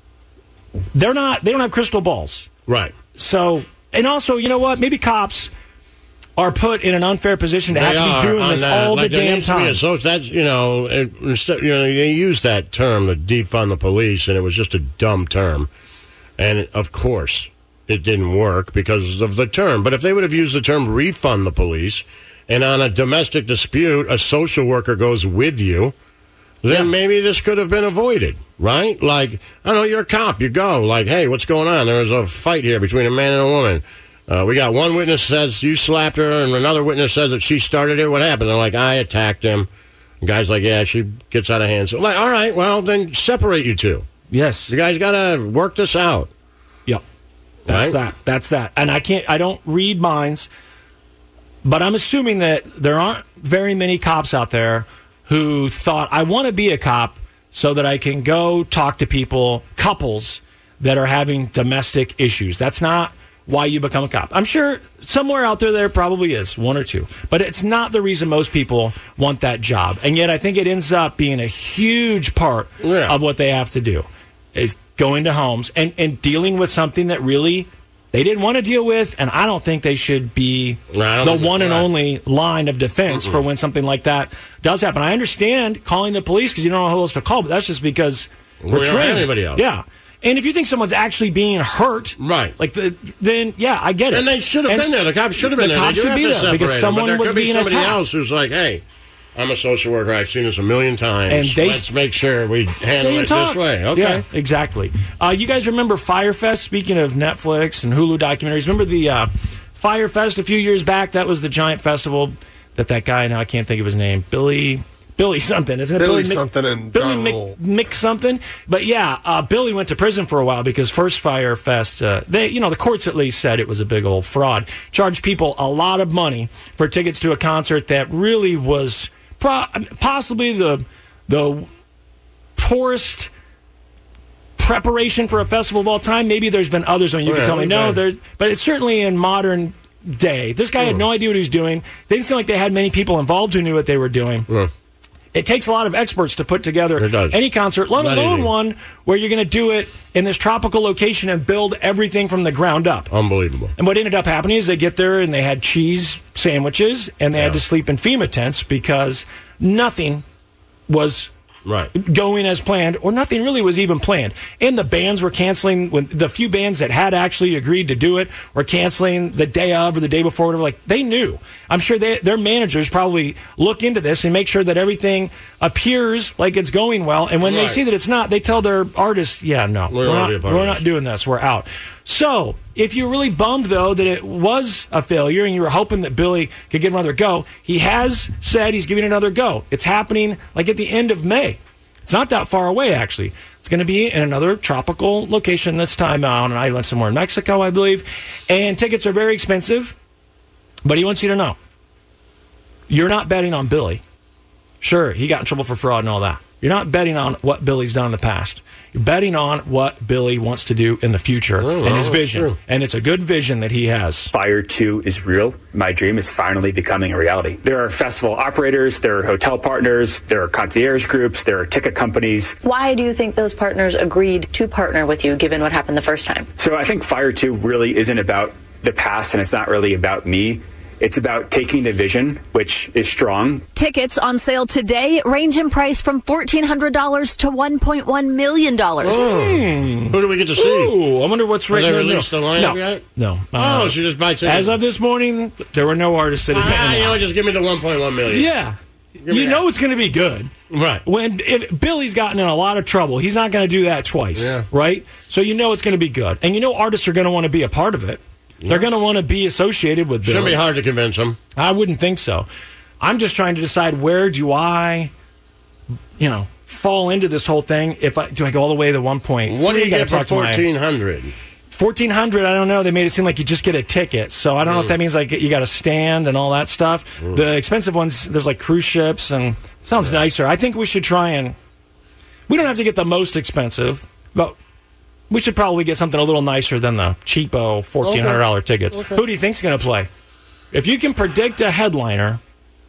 they're not, they don't have crystal balls. Right. So, and also, you know what? Maybe cops are put in an unfair position to They have to be doing this that. all like the damn time. So that's, you know, it, instead, you know, they used that term, the defund the police, and it was just a dumb term. And of course, it didn't work because of the term. But if they would have used the term refund the police, and on a domestic dispute, a social worker goes with you, then yeah. maybe this could have been avoided, right? Like, I don't know, you're a cop, you go, like, hey, what's going on? There was a fight here between a man and a woman. Uh, we got one witness says you slapped her, and another witness says that she started it. What happened? They're like, I attacked him. The guy's like, yeah, she gets out of hand. So, like, all right, well, then separate you two. Yes. You guys got to work this out. Yep. That's right? that. That's that. And I can't, I don't read minds, but I'm assuming that there aren't very many cops out there who thought, I want to be a cop so that I can go talk to people, couples that are having domestic issues. That's not why you become a cop. I'm sure somewhere out there there probably is, one or two. But it's not the reason most people want that job. And yet I think it ends up being a huge part yeah. of what they have to do, is going to homes and, and dealing with something that really they didn't want to deal with, and I don't think they should be no, the one and right. only line of defense Mm-mm. for when something like that does happen. I understand calling the police because you don't know who else to call, but that's just because we're we trained. Don't have anybody else. Yeah. And if you think someone's actually being hurt, right? Like the, then yeah, I get it. And they should have and been there. The cops should have been the there. Cops they do should have be to there separate because someone them, but there was could be being somebody attacked. else who's like, hey, I'm a social worker. I've seen this a million times. And they Let's make sure we handle it talk. this way. Okay. Yeah, exactly. Uh, you guys remember Fyre Fest? Speaking of Netflix and Hulu documentaries, remember the uh, Firefest a few years back. That was the giant festival that that guy, now I can't think of his name, Billy... Billy something, isn't it? Billy, Billy something Mick, and Billy John Mick, Rule. Mick something. But yeah, uh, Billy went to prison for a while because First Fire Fest, uh, they, you know, the courts at least said it was a big old fraud. Charged people a lot of money for tickets to a concert that really was pro- possibly the the poorest preparation for a festival of all time. Maybe there's been others. I mean, you Oh, can yeah, tell me okay. no, there's, but it's certainly in modern day. This guy had no idea what he was doing. They didn't seem like they had many people involved who knew what they were doing. Yeah. It takes a lot of experts to put together It does. any concert, let Not alone easy. one where you're going to do it in this tropical location and build everything from the ground up. Unbelievable. And what ended up happening is they get there and they had cheese sandwiches and they had to sleep in FEMA tents because nothing was right going as planned, or nothing really was even planned. And the bands were canceling. When the few bands that had actually agreed to do it were canceling the day of or the day before. Whatever. Like, they knew. I'm sure they, their managers probably look into this and make sure that everything appears like it's going well. And when they Right. see that it's not, they tell their artists, "Yeah, no, We we're, don't wanna not, be a part we're of not this." doing this. We're out." So, if you're really bummed, though, that it was a failure and you were hoping that Billy could give another go, he has said he's giving it another go. It's happening like at the end of May. It's not that far away, actually. It's going to be in another tropical location, this time on an island somewhere in Mexico, I believe. And tickets are very expensive, but he wants you to know, you're not betting on Billy. Sure, he got in trouble for fraud and all that. You're not betting on what Billy's done in the past. You're betting on what Billy wants to do in the future Oh, and his that's vision. true. And it's a good vision that he has. Fire two is real. My dream is finally becoming a reality. There are festival operators, there are hotel partners, there are concierge groups, there are ticket companies. Why do you think those partners agreed to partner with you, given what happened the first time? So I think Fire two really isn't about the past, and it's not really about me. It's about taking the vision, which is strong. Tickets on sale today range in price from fourteen hundred dollars to one point one million dollars. Hmm. Who do we get to see? Ooh, I wonder what's Have right they now. released the lineup no. yet? No. Oh, so just buy tickets. As of this morning, there were no artists that had Ah, been you know, announced. just give me the one point one million. Yeah. Give me You that. know it's going to be good. Right. When if Billy's gotten in a lot of trouble, he's not going to do that twice, Yeah. right? So you know it's going to be good. And you know artists are going to want to be a part of it. They're going to want to be associated with Billy. Shouldn't be hard to convince them. I wouldn't think so. I'm just trying to decide, where do I, you know, fall into this whole thing? If I do I go all the way to one point? What do you get for fourteen hundred? Fourteen hundred. I don't know. They made it seem like you just get a ticket, so I don't know if that means like you got to stand and all that stuff. Mm. The expensive ones, there's like cruise ships, and sounds nicer. I think we should try and. We don't have to get the most expensive, but we should probably get something a little nicer than the cheapo fourteen hundred dollar Okay. tickets. Okay. Who do you think's going to play? If you can predict a headliner,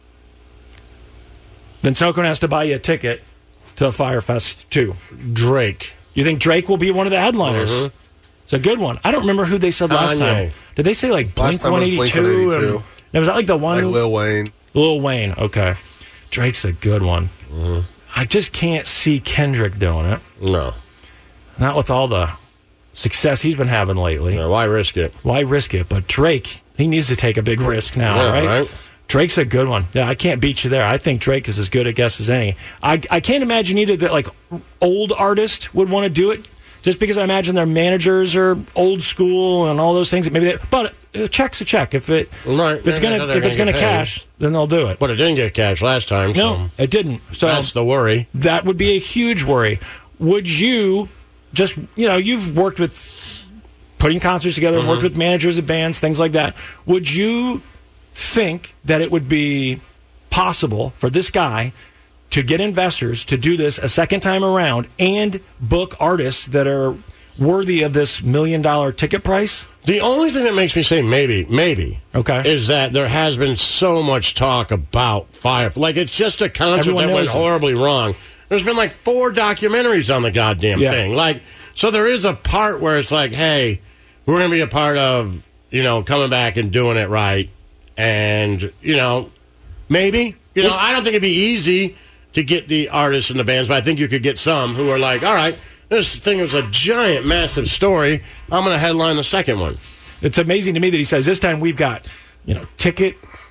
then Sokon has to buy you a ticket to Firefest two. Drake. You think Drake will be one of the headliners? Mhm. It's a good one. I don't remember who they said last Kanye. time. Did they say like Last Blink time one was eighty Blink two? one eighty-two. Was that like the one? Like who- Lil Wayne. Lil Wayne. Okay. Drake's a good one. I just can't see Kendrick doing it. No. Not with all the success he's been having lately. No, why risk it? Why risk it? But Drake, he needs to take a big risk now, Yeah, right? right. Drake's a good one. Yeah, I can't beat you there. I think Drake is as good a guess as any. I, I can't imagine either that like old artists would want to do it, just because I imagine their managers are old school and all those things. Maybe, they, but a check's a check. If it Right. if it's Yeah, gonna they're if it's gonna gonna get paid. cash, then they'll do it. But it didn't get cash last time. No, so it didn't. So that's the worry. That would be a huge worry. Would you just, you know, you've worked with putting concerts together, Mhm. worked with managers of bands, things like that. Would you think that it would be possible for this guy to get investors to do this a second time around and book artists that are worthy of this million dollar ticket price? The only thing that makes me say maybe, maybe, okay, is that there has been so much talk about Fire. Like, it's just a concert Everyone that went knows it. horribly wrong. There's been like four documentaries on the goddamn Yeah. thing. Like, so there is a part where it's like, hey, we're going to be a part of, you know, coming back and doing it right. And, you know, maybe. You know, I don't think it'd be easy to get the artists and the bands, but I think you could get some who are like, all right, this thing was a giant, massive story. I'm going to headline the second one. It's amazing to me that he says this time we've got, you know, ticket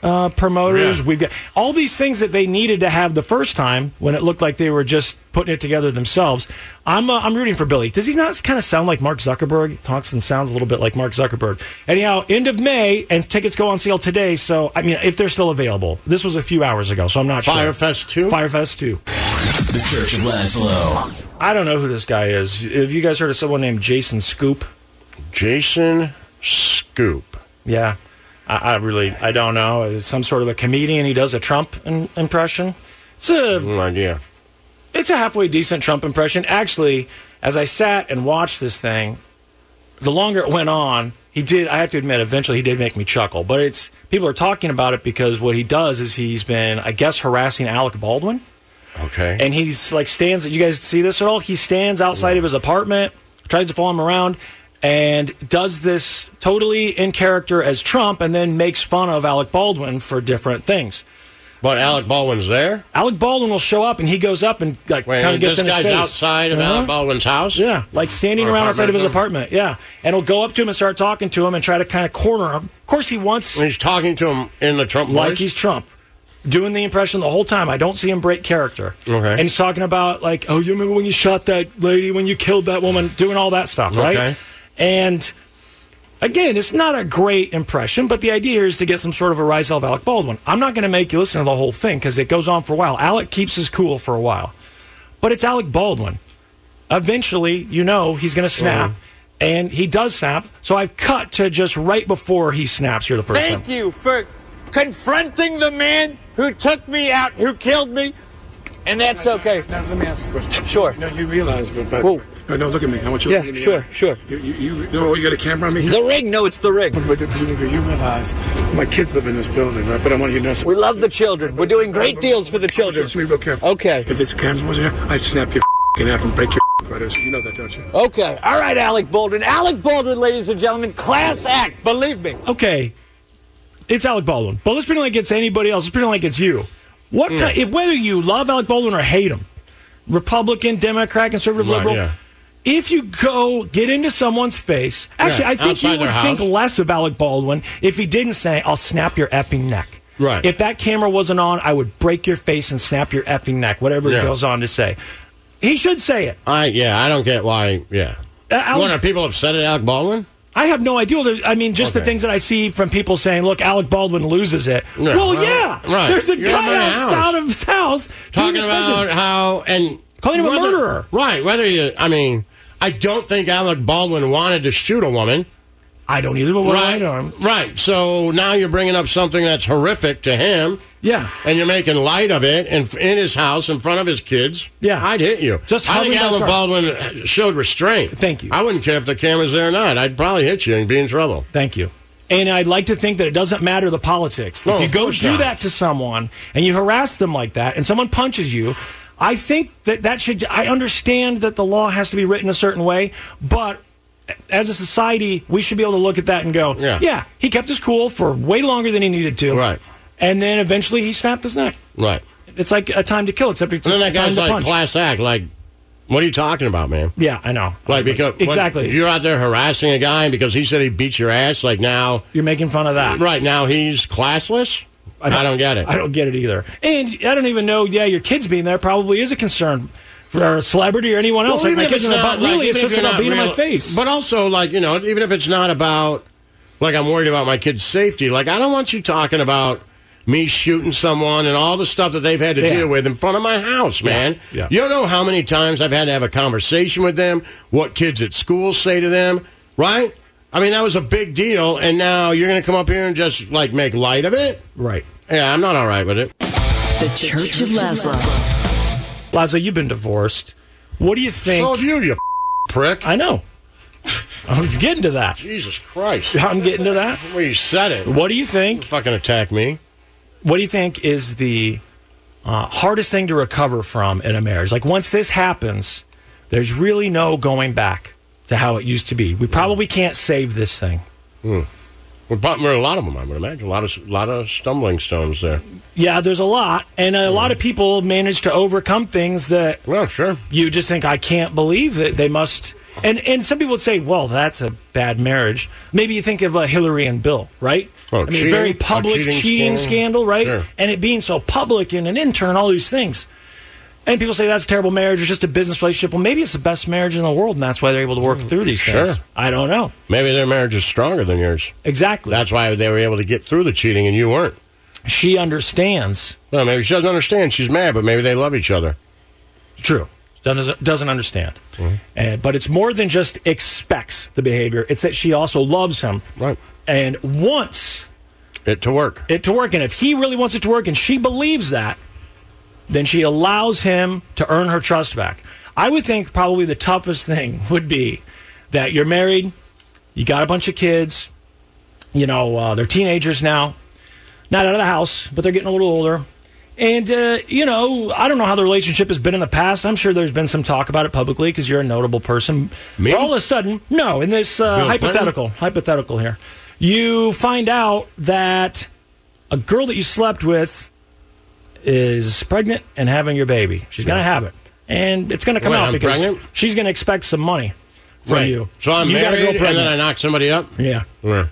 uh, promoters. Yeah. We've got all these things that they needed to have the first time when it looked like they were just putting it together themselves. I'm uh, I'm rooting for Billy. Does he not kind of sound like Mark Zuckerberg? He talks and sounds a little bit like Mark Zuckerberg. Anyhow, end of May, and tickets go on sale today. So, I mean, if they're still available. This was a few hours ago, so I'm not Firefest sure. two? Firefest two. The Church of Laszlo. I don't know who this guy is. Have you guys heard of someone named Jason Scoop? Jason Scoop. Yeah. I, I really, I don't know. It's some sort of a comedian. He does a Trump in, impression. It's a, no idea. It's a halfway decent Trump impression. Actually, as I sat and watched this thing, the longer it went on, he did, I have to admit, eventually he did make me chuckle. But it's, people are talking about it because what he does is he's been, I guess, harassing Alec Baldwin. Okay. And he's like stands, you guys see this at all? He stands outside yeah. of his apartment, tries to follow him around, and does this totally in character as Trump, and then makes fun of Alec Baldwin for different things. But Alec Baldwin's there? Alec Baldwin will show up, and he goes up and like kind of gets in his face. This guy's outside of uh-huh. Alec Baldwin's house? Yeah, like standing or around outside of his room? apartment. Yeah, and he'll go up to him and start talking to him and try to kind of corner him. Of course, he wants... And he's talking to him in the Trump voice? Like he's Trump. Doing the impression the whole time. I don't see him break character. Okay. And he's talking about, like, oh, you remember when you shot that lady, when you killed that woman, doing all that stuff, right? Okay. And, again, it's not a great impression, but the idea here is to get some sort of a rise out of Alec Baldwin. I'm not going to make you listen to the whole thing because it goes on for a while. Alec keeps his cool for a while. But it's Alec Baldwin. Eventually, you know, he's going to snap. Mm-hmm. And he does snap. So I've cut to just right before he snaps here the first Thank time. you for confronting the man who took me out, who killed me, and that's okay. Now, let me ask you a question. Sure. No, you realize, but, but Whoa. no, no, look at me. I want you to Yeah, look at me. sure, sure. You, you, you, know, you got a camera on me here? The rig? No, it's the rig. But, but, but you, you realize my kids live in this building, right? But I want you to know something. We love the children. We're doing great deals for the children. So be real careful. Okay. If this camera wasn't here, I'd snap your in half and break your right here. So you know that, don't you? Okay. All right, Alec Baldwin. Alec Baldwin, ladies and gentlemen, class act. Believe me. Okay. It's Alec Baldwin. But let's pretend like it's anybody else. Let's pretend like it's you. What mm. kind, if whether you love Alec Baldwin or hate him, Republican, Democrat, conservative, right, liberal, yeah. if you go get into someone's face, actually, yeah, I think you would think less of Alec Baldwin if he didn't say, I'll snap your effing neck. Right. If that camera wasn't on, I would break your face and snap your effing neck, whatever yeah. he goes on to say. He should say it. I Yeah, I don't get why, yeah. Uh, Alec, what, are people upset at Alec Baldwin? I have no idea. I mean, just okay. the things that I see from people saying, look, Alec Baldwin loses it. No, well, well, yeah. Right. There's a You're guy outside of his house talking about how, and calling him whether, a murderer. Right. Whether you, I mean, I don't think Alec Baldwin wanted to shoot a woman. I don't either, but what right. do I know? Right. So now you're bringing up something that's horrific to him. Yeah. And you're making light of it in, in his house in front of his kids. Yeah. I'd hit you. Just I think Alec Baldwin showed restraint. Thank you. I wouldn't care if the camera's there or not. I'd probably hit you and be in trouble. Thank you. And I'd like to think that it doesn't matter the politics. No, if you go course do not. that to someone and you harass them like that and someone punches you, I think that that should, I understand that the law has to be written a certain way, but as a society, we should be able to look at that and go, yeah, yeah he kept his cool for way longer than he needed to. Right. And then eventually he snapped his neck. Right. It's like a time to kill, except it's and then a that guy's time to like punch. class act. Like, what are you talking about, man? Yeah, I know. Like, because exactly. What, you're out there harassing a guy because he said he beat your ass. Like, now you're making fun of that. Right. Now he's classless? I don't, I don't get it. I don't get it either. And I don't even know, yeah, your kids being there probably is a concern for a celebrity or anyone else. Well, like my kids in the butt, really, like, it's just about being in my face. But also, like, you know, even if it's not about, like, I'm worried about my kids' safety, like, I don't want you talking about me shooting someone and all the stuff that they've had to yeah. deal with in front of my house, man. Yeah. Yeah. You don't know how many times I've had to have a conversation with them, what kids at school say to them, right? I mean, that was a big deal, and now you're going to come up here and just, like, make light of it? Right. Yeah, I'm not all right with it. The Church of Laszlo. Lazo, you've been divorced. What do you think? So have you, you prick. I know. I'm getting to that. Jesus Christ. I'm getting to that. Well, you said it. What do you think? Don't fucking attack me. What do you think is the uh, hardest thing to recover from in a marriage? Like, once this happens, there's really no going back to how it used to be. We probably can't save this thing. Hmm. Well, but there are a lot of them, I would imagine. A lot of, lot of stumbling stones there. Yeah, there's a lot. And a lot of people manage to overcome things that well, sure. you just think, I can't believe that they must... And and some people would say, well, that's a bad marriage. Maybe you think of uh, Hillary and Bill, right? Oh, I mean, cheating? a very public A cheating cheating, scandal? scandal, right? Sure. And it being so public and an intern, all these things. And people say that's a terrible marriage. It's just a business relationship. Well, maybe it's the best marriage in the world, and that's why they're able to work through these Sure. things. I don't know. Maybe their marriage is stronger than yours. Exactly. That's why they were able to get through the cheating and you weren't. She understands. Well, maybe she doesn't understand. She's mad, but maybe they love each other. True. Doesn't, doesn't understand. Mm-hmm. And, but it's more than just expects the behavior. It's that she also loves him. Right. And wants it to work. It to work. And if he really wants it to work and she believes that, then she allows him to earn her trust back. I would think probably the toughest thing would be that you're married, you got a bunch of kids, you know, uh, they're teenagers now, not out of the house, but they're getting a little older. And, uh, you know, I don't know how the relationship has been in the past. I'm sure there's been some talk about it publicly because you're a notable person. Me? But all of a sudden, no, in this uh, Bill hypothetical, Clinton? hypothetical here, you find out that a girl that you slept with is pregnant and having your baby. She's going to have it. And it's going to come Wait, out I'm because pregnant? she's going to expect some money from Right. you. So I'm you gotta married go and then pregnant. I knock somebody up? Yeah. Yeah.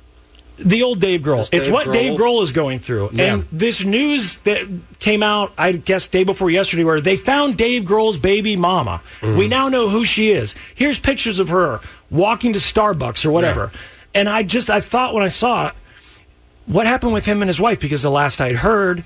The old Dave Grohl. This It's Dave what Grohl? Dave Grohl is going through. Yeah. And this news that came out, I guess, day before yesterday, where they found Dave Grohl's baby mama. Mm. We now know who she is. Here's pictures of her walking to Starbucks or whatever. And I just, I thought when I saw it, what happened with him and his wife? Because the last I'd heard,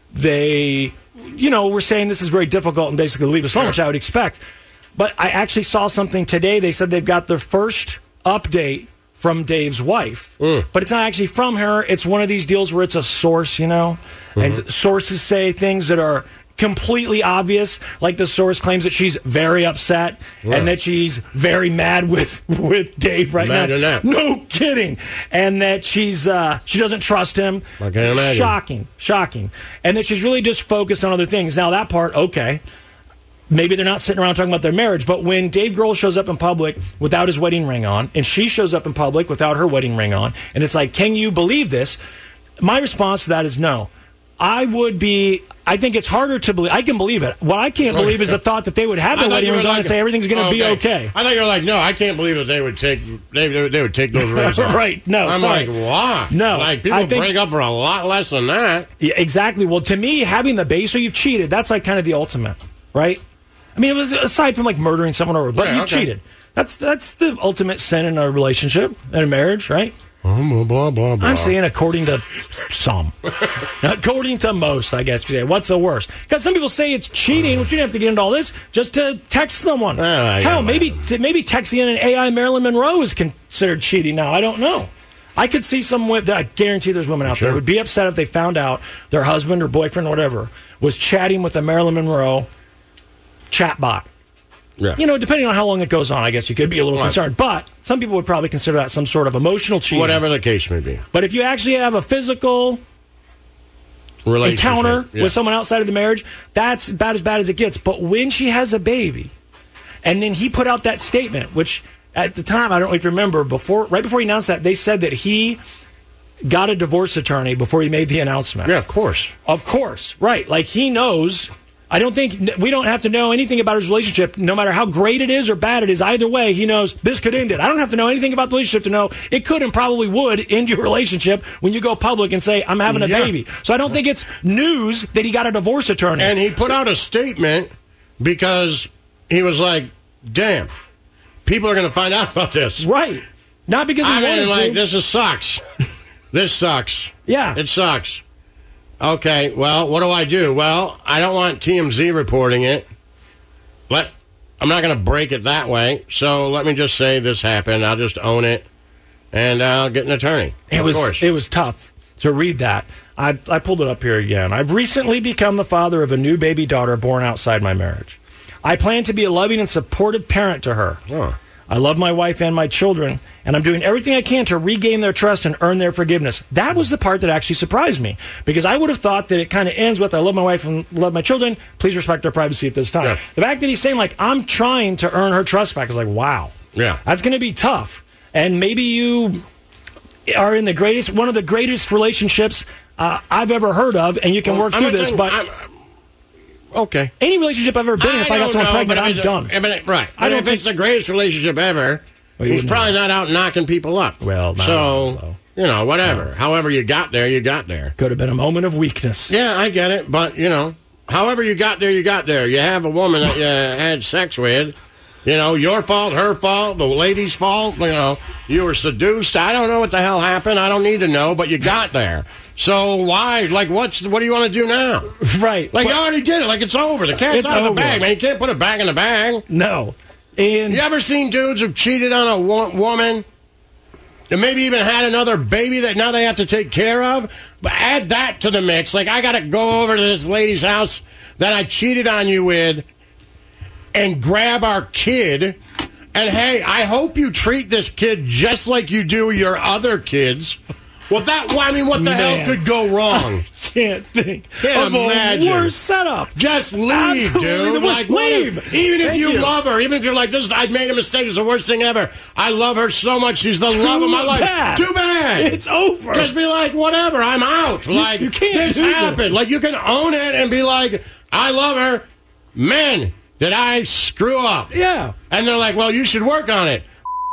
they, you know, were saying this is very difficult and basically leave us alone, which I would expect. But I actually saw something today. They said they've got their first update from Dave's wife. Mm. But it's not actually from her. It's one of these deals where it's a source, you know? And Mhm. sources say things that are completely obvious. Like the source claims that she's very upset Yeah. and that she's very mad with, with Dave right Imagine now. that. No kidding. And that she's uh, she doesn't trust him. I can imagine. Shocking. Shocking. And that she's really just focused on other things. Now, that part, okay. Maybe they're not sitting around talking about their marriage, but when Dave Grohl shows up in public without his wedding ring on, and she shows up in public without her wedding ring on, and it's like, can you believe this? My response to that is no. I would be, I think it's harder to believe. I can believe it. What I can't believe is the thought that they would have I their thought wedding you were rings on like- and say everything's going to be okay. I thought you were like, no, I can't believe that they would take they, they, they would take those rings off. Right, no, I'm sorry. like, why? No, like people I think- break up for a lot less than that. Yeah, exactly. Well, to me, having the base, so you've cheated, that's like kind of the ultimate, right? I mean, it was aside from like murdering someone or, but Yeah, you okay. cheated. That's that's the ultimate sin in a relationship, in a marriage, right? Oh, blah blah blah. I'm saying according to some, according to most, I guess. You say, what's the worst? Because some people say it's cheating, which you don't have to get into all this, just to text someone. Uh, yeah, Hell, well. maybe t- maybe texting an A I Marilyn Monroe is considered cheating now. I don't know. I could see some women, I guarantee there's women out Sure. there who would be upset if they found out their husband or boyfriend or whatever was chatting with a Marilyn Monroe chatbot. Yeah. You know, depending on how long it goes on, I guess you could be a little Right. concerned. But some people would probably consider that some sort of emotional cheating. Whatever the case may be. But if you actually have a physical Relationship, encounter yeah. with someone outside of the marriage, that's about as bad as it gets. But when she has a baby, and then he put out that statement, which at the time, I don't know if you remember, before, right before he announced that, they said that he got a divorce attorney before he made the announcement. Yeah, of course. Of course, right. Like he knows. I don't think we don't have to know anything about his relationship, no matter how great it is or bad it is. Either way, he knows this could end it. I don't have to know anything about the relationship to know it could and probably would end your relationship when you go public and say, I'm having a Yeah. baby. So I don't think it's news that he got a divorce attorney. And he put out a statement because he was like, damn, people are going to find out about this. Right. Not because he I wanted mean, like, to. this is sucks. This sucks. Yeah. It sucks. Okay, well, what do I do? Well, I don't want T M Z reporting it. Let I'm not going to break it that way. So let me just say this happened. I'll just own it, and I'll get an attorney. It of was course. it was tough to read that. I, I pulled it up here again. I've recently become the father of a new baby daughter born outside my marriage. I plan to be a loving and supportive parent to her. Oh. I love my wife and my children, and I'm doing everything I can to regain their trust and earn their forgiveness. That was the part that actually surprised me, because I would have thought that it kind of ends with, I love my wife and love my children. Please respect their privacy at this time. Yeah. The fact that he's saying, like, I'm trying to earn her trust back is like, wow. Yeah. That's going to be tough. And maybe you are in the greatest, one of the greatest relationships uh, I've ever heard of, and you can Well, work I'm through not this, talking- but... I'm- Okay. Any relationship I've ever been in, if I, I got someone know, pregnant, I'm a, done. I mean, right. I don't if think it's the greatest relationship ever, well, he's probably not out knocking people up. Well, so, so, you know, whatever. No. However you got there, you got there. Could have been a moment of weakness. Yeah, I get it. But, you know, however you got there, you got there. You have a woman that you had sex with. You know, your fault, her fault, the lady's fault. You know, you were seduced. I don't know what the hell happened. I don't need to know, but you got there. So why? Like, what's what do you want to do now? Right. Like, you already did it. Like, it's over. The cat's it's out of over. the bag, man. You can't put it back in the bag. No. And you ever seen dudes who've cheated on a wo- woman and maybe even had another baby that now they have to take care of? But add that to the mix. Like, I got to go over to this lady's house that I cheated on you with and grab our kid. And, hey, I hope you treat this kid just like you do your other kids. Well, that, well, I mean, what the Man. hell could go wrong? I can't think Can't of imagine. a worse setup. Just leave, Absolutely. dude. Like, leave. What if, even if Thank you, you love her, even if you're like, this is, I made a mistake, it's the worst thing ever. I love her so much. She's the Too love of my life. bad. Too bad. It's over. Just be like, whatever, I'm out. You- Like, you can't this do happened. this. Like, you can own it and be like, I love her. Man, did I screw up? Yeah. And they're like, well, you should work on it.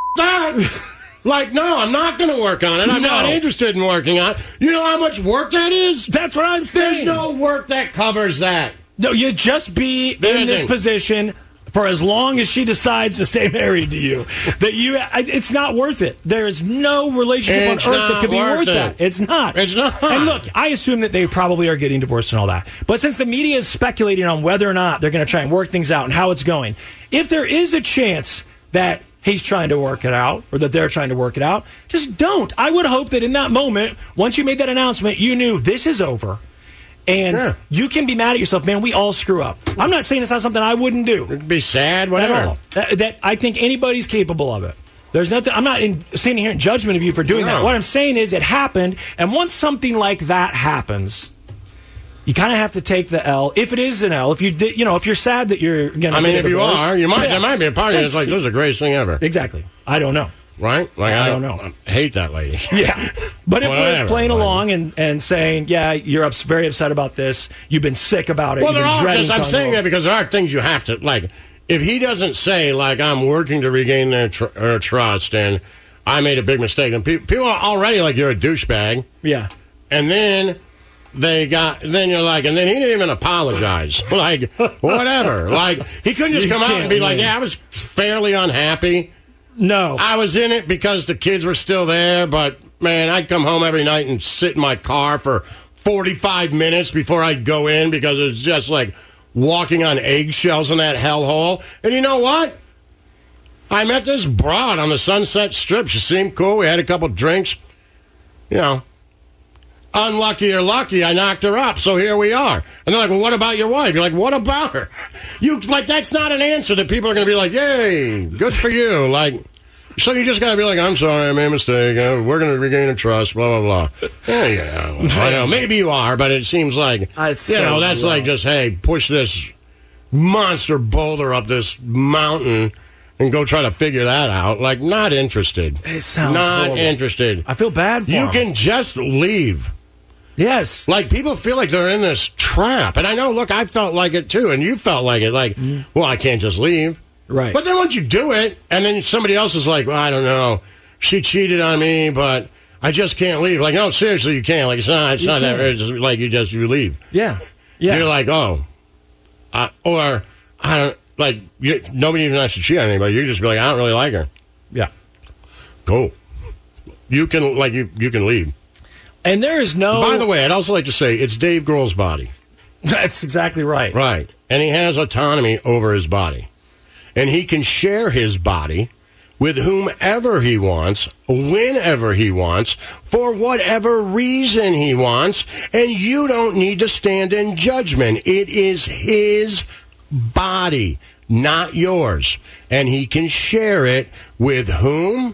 That. Like, no, I'm not going to work on it. I'm No. not interested in working on it. You know how much work that is? That's what I'm saying. There's no work that covers that. No, you just be There in this isn't. position for as long as she decides to stay married to you. That you, I- it's not worth it. There is no relationship It's on earth not that could be worth worth it. that. It's not. It's not. And look, I assume that they probably are getting divorced and all that. But since the media is speculating on whether or not they're going to try and work things out and how it's going, if there is a chance that he's trying to work it out or that they're trying to work it out, just don't. I would hope that in that moment, once you made that announcement, you knew this is over. And Yeah. you can be mad at yourself, man. We all screw up. I'm not saying it's not something I wouldn't do. It'd be sad, At whatever. all. That, that I think anybody's capable of it. There's nothing. I'm not in, standing here in judgment of you for doing No. that. What I'm saying is it happened, and once something like that happens, you kind of have to take the L. If it is an L, if you did, you know, if you're sad that you're going to. I mean, if you are, you might. Yeah. There might be a party that's like, this is the greatest thing ever. Exactly. I don't know. Right? Like, I I, don't know. I hate that lady. Yeah. But if Whatever, we're playing like- along and, and saying, yeah, you're ups, very upset about this, you've been sick about it. Well, you've there been are. dreading Just, I'm telling saying the that because there are things you have to like. If he doesn't say like I'm working to regain their, tr- their trust and I made a big mistake, and pe- people are already like you're a douchebag. Yeah. And then they got. Then you're like, and then he didn't even apologize. Like whatever. Like he couldn't just You come out and can't be like, win. yeah, I was fairly unhappy. No. I was in it because the kids were still there, but man, I'd come home every night and sit in my car for forty-five minutes before I'd go in because it was just like walking on eggshells in that hellhole. And you know what? I met this broad on the Sunset Strip. She seemed cool. We had a couple drinks. You know, unlucky or lucky, I knocked her up. So here we are. And they're like, well, what about your wife? You're like, what about her? You like, that's not an answer that people are going to be like, yay, good for you. Like, so you just got to be like, I'm sorry, I made a mistake. Uh, we're going to regain the trust, blah, blah, blah. Yeah, yeah. I know. Maybe you are, but it seems like, It's you so know, that's low. like just, hey, push this monster boulder up this mountain and go try to figure that out. Like, not interested. It sounds Not horrible. interested. I feel bad for You him. can just leave. Yes. Like, people feel like they're in this trap. And I know, look, I felt like it too, and you felt like it. Like, well, I can't just leave. Right. But then once you do it, and then somebody else is like, well, I don't know, she cheated on me, but I just can't leave. Like, no, seriously, you can't. Like, it's not, it's You not that. can't. It's just like you just, you leave. Yeah. Yeah. You're like, oh. Uh, or, I don't, like, you, nobody even has to cheat on anybody. You just be like, I don't really like her. Yeah. Cool. You can, like, you, you can leave. And there is no. By the way, I'd also like to say it's Dave Grohl's body. That's exactly right. Right. And he has autonomy over his body. And he can share his body with whomever he wants, whenever he wants, for whatever reason he wants. And you don't need to stand in judgment. It is his body, not yours. And he can share it with whom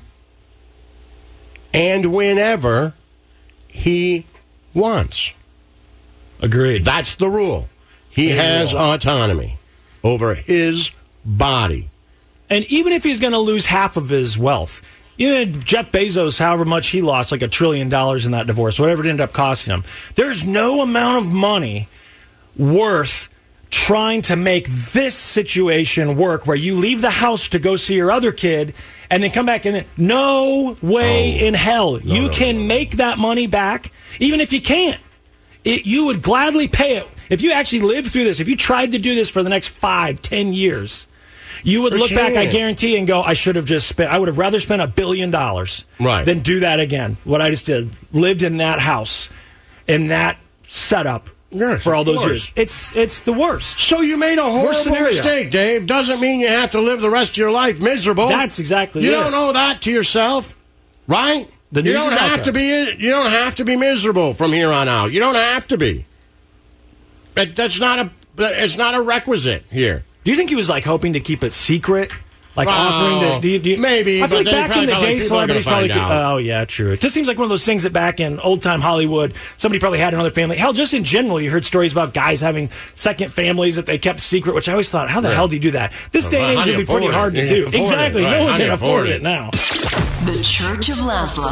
and whenever he wants. Agreed. That's the rule. He has autonomy over his body. And even if he's going to lose half of his wealth, even Jeff Bezos, however much he lost, like a trillion dollars in that divorce, whatever it ended up costing him, there's no amount of money worth trying to make this situation work where you leave the house to go see your other kid and then come back and then, no way Oh. in hell. No, you no, can no, no. make that money back, even if you can't. It, you would gladly pay it. If you actually lived through this, if you tried to do this for the next five, ten years, you would We look back, I can't. guarantee, and go, I should have just spent, I would have rather spent a billion dollars Right. than do that again. What I just did, lived in that house, in that setup Yes, for all of those course. years. It's it's the worst. So you made a Worst horrible scenario. mistake, Dave. Doesn't mean you have to live the rest of your life miserable. That's exactly You it. don't owe that to yourself, right? The you news don't is out have to there. be. You don't have to be miserable from here on out. You don't have to be. That, that's not a. It's not a requisite here. Do you think he was like hoping to keep it secret? Like Oh, offering to do you, do you, maybe, I feel but like then back he in the probably felt like day, people are gonna celebrities probably. find Could, out. oh yeah, true. It just seems like one of those things that back in old time Hollywood, somebody probably had another family. Hell, just in general, you heard stories about guys having second families that they kept secret. Which I always thought, how the Yeah. hell do you do that? This Well, day and how age do would you be pretty afford it? hard to You do. can't afford Exactly, it, right. no one How do can you afford afford it it? now. The Church of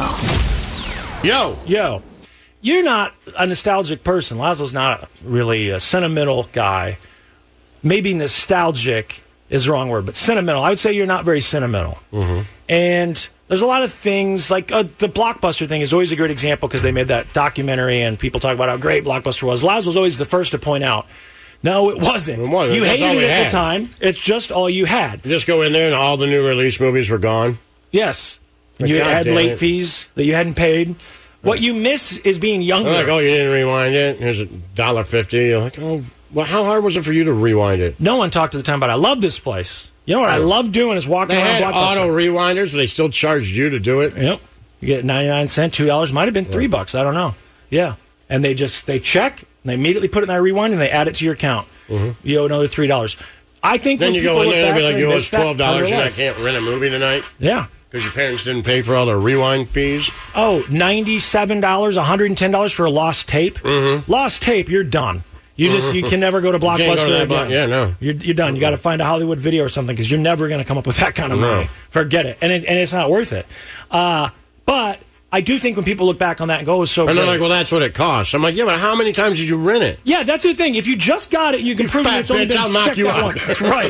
Laszlo. Yo, Yo, you're not a nostalgic person. Laszlo's not really a sentimental guy. Maybe nostalgic is the wrong word, but sentimental. I would say you're not very sentimental. Mm-hmm. And there's a lot of things, like uh, the Blockbuster thing is always a great example because they made that documentary and people talk about how great Blockbuster was. Laszlo was always the first to point out, no, it wasn't. It wasn't. You That's all hated we it at had. the time. It's just all you had. You just go in there and all the new release movies were gone. Yes. Like, you God had damn late it. fees that you hadn't paid. What you miss is being younger. They're like, oh, you didn't rewind it. Here's a dollar fifty. You're like, oh, well, how hard was it for you to rewind it? No one talked at the time about I love this place. You know what I love doing is walking They around had Blockbuster. auto rewinders, but they still charged you to do it. Yep. You get ninety-nine cents, two dollars, might have been three bucks. I don't know. Yeah. And they just, they check, and they immediately put it in that rewind, and they add it to your account. Mm-hmm. You owe another three dollars. I think Then when you people go in look there and back, be like, they you owe us miss that twelve dollars for and their I life. can't rent a movie tonight? Yeah. Because your parents didn't pay for all the rewind fees? Oh, ninety-seven dollars, one hundred ten dollars for a lost tape? Mm-hmm. Lost tape, you're done. You just you can never go to You can't go to Blockbuster that again. block- yeah, no. You're, you're done. You got to find a Hollywood video or something because you're never going to come up with that kind of No. money. Forget it, and it, and it's not worth it. Uh, but I do think when people look back on that and go, "Oh, it was so," And they're great. like, well, that's what it costs. I'm like, yeah, but how many times did you rent it? Yeah, that's the thing. If you just got it, you can You prove fat it's only bitch, been I'll knock checked you that out. once. That's right.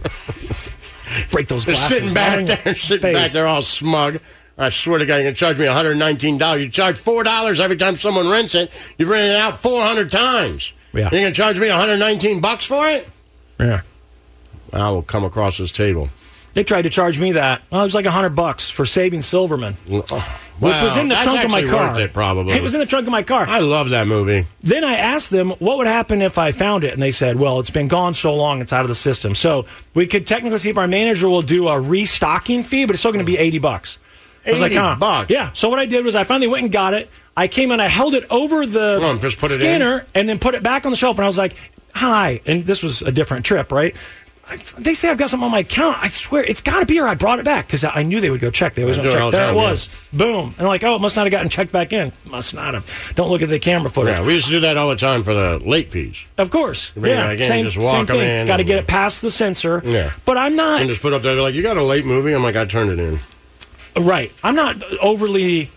Break those Just glasses. sitting back right in there, your sitting back face. there all smug. I swear to God, you're going to charge me one hundred nineteen dollars. You charge four dollars every time someone rents it. You've rented it out four hundred times. Yeah. You're going to charge me one hundred nineteen bucks for it? Yeah. I will come across this table. They tried to charge me that. Well, it was like a hundred bucks for saving Silverman, which was in the that's trunk of my actually car. worth it, probably. It was in the trunk of my car. I love that movie. Then I asked them what would happen if I found it, and they said, "Well, it's been gone so long, it's out of the system. So we could technically see if our manager will do a restocking fee, but it's still going to be eighty bucks." I was like, eighty huh. bucks? Yeah. So what I did was I finally went and got it. I came and I held it over the Oh, just put it in? scanner and then put it back on the shelf, and I was like, "Hi." And this was a different trip, right? They say I've got something on my account. I swear it's got to be, or I brought it back because I knew they would go check. They always They don't do it check. all the There time, it yeah. was. Boom. And I'm like, oh, it must not have gotten checked back in. Must not have. Don't look at the camera footage. Yeah, we used to do that all the time for the late fees. Of course. You bring it Yeah. back in, Same, just walk same them thing. in Got to and- get it past the sensor. Yeah. But I'm not. And just put up there, they're like, you got a late movie? I'm like, I turned it in. Right. I'm not overly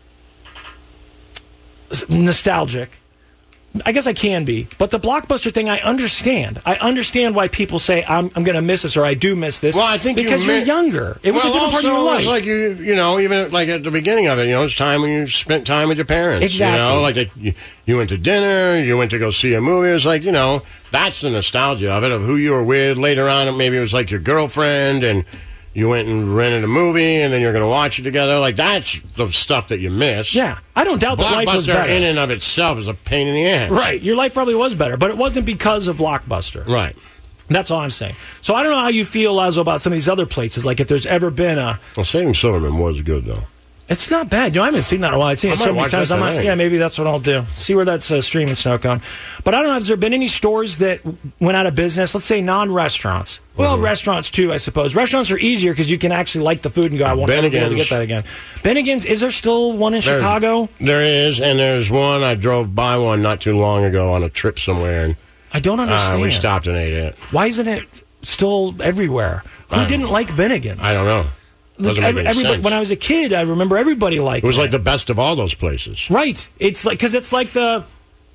nostalgic. I guess I can be. But the Blockbuster thing, I understand. I understand why people say, I'm, I'm going to miss this or I do miss this. Well, I think because you are mi- younger. It was well, a different part of also, your life. It's like you, you know, even like at the beginning of it, you know, it's time when you spent time with your parents. Exactly. You know, like it, you, you went to dinner, you went to go see a movie. It's like, you know, that's the nostalgia of it, of who you were with. Later on, maybe it was like your girlfriend, and you went and rented a movie, and then you're going to watch it together. Like, that's the stuff that you miss. Yeah. I don't doubt that life was Blockbuster better. in and of itself is a pain in the ass. Right. Your life probably was better, but it wasn't because of Blockbuster. Right. That's all I'm saying. So I don't know how you feel, Lazo, about some of these other places. Like if there's ever been a... Well, Saving Silverman was good, though. It's not bad. You know, I haven't seen that in a while. I've seen I it so might many watch times. that I'm like, tonight. yeah, maybe that's what I'll do. See where that's uh, streaming, Snowcone. But I don't know, has there been any stores that went out of business? Let's say non-restaurants. Well, Mm-hmm. restaurants, too, I suppose. Restaurants are easier because you can actually like the food and go, I won't ever be able to Bennigan's. get that again. Bennigan's, is there still one in There's- Chicago? There is, and there's one. I drove by one not too long ago on a trip somewhere, and I don't understand. Uh, we stopped and ate it. Why isn't it still everywhere? Who I- didn't like Bennigan's? I don't know. Doesn't make Every- any everybody- sense. when I was a kid, I remember everybody liked It was it. like the best of all those places. Right. It's like, because it's like the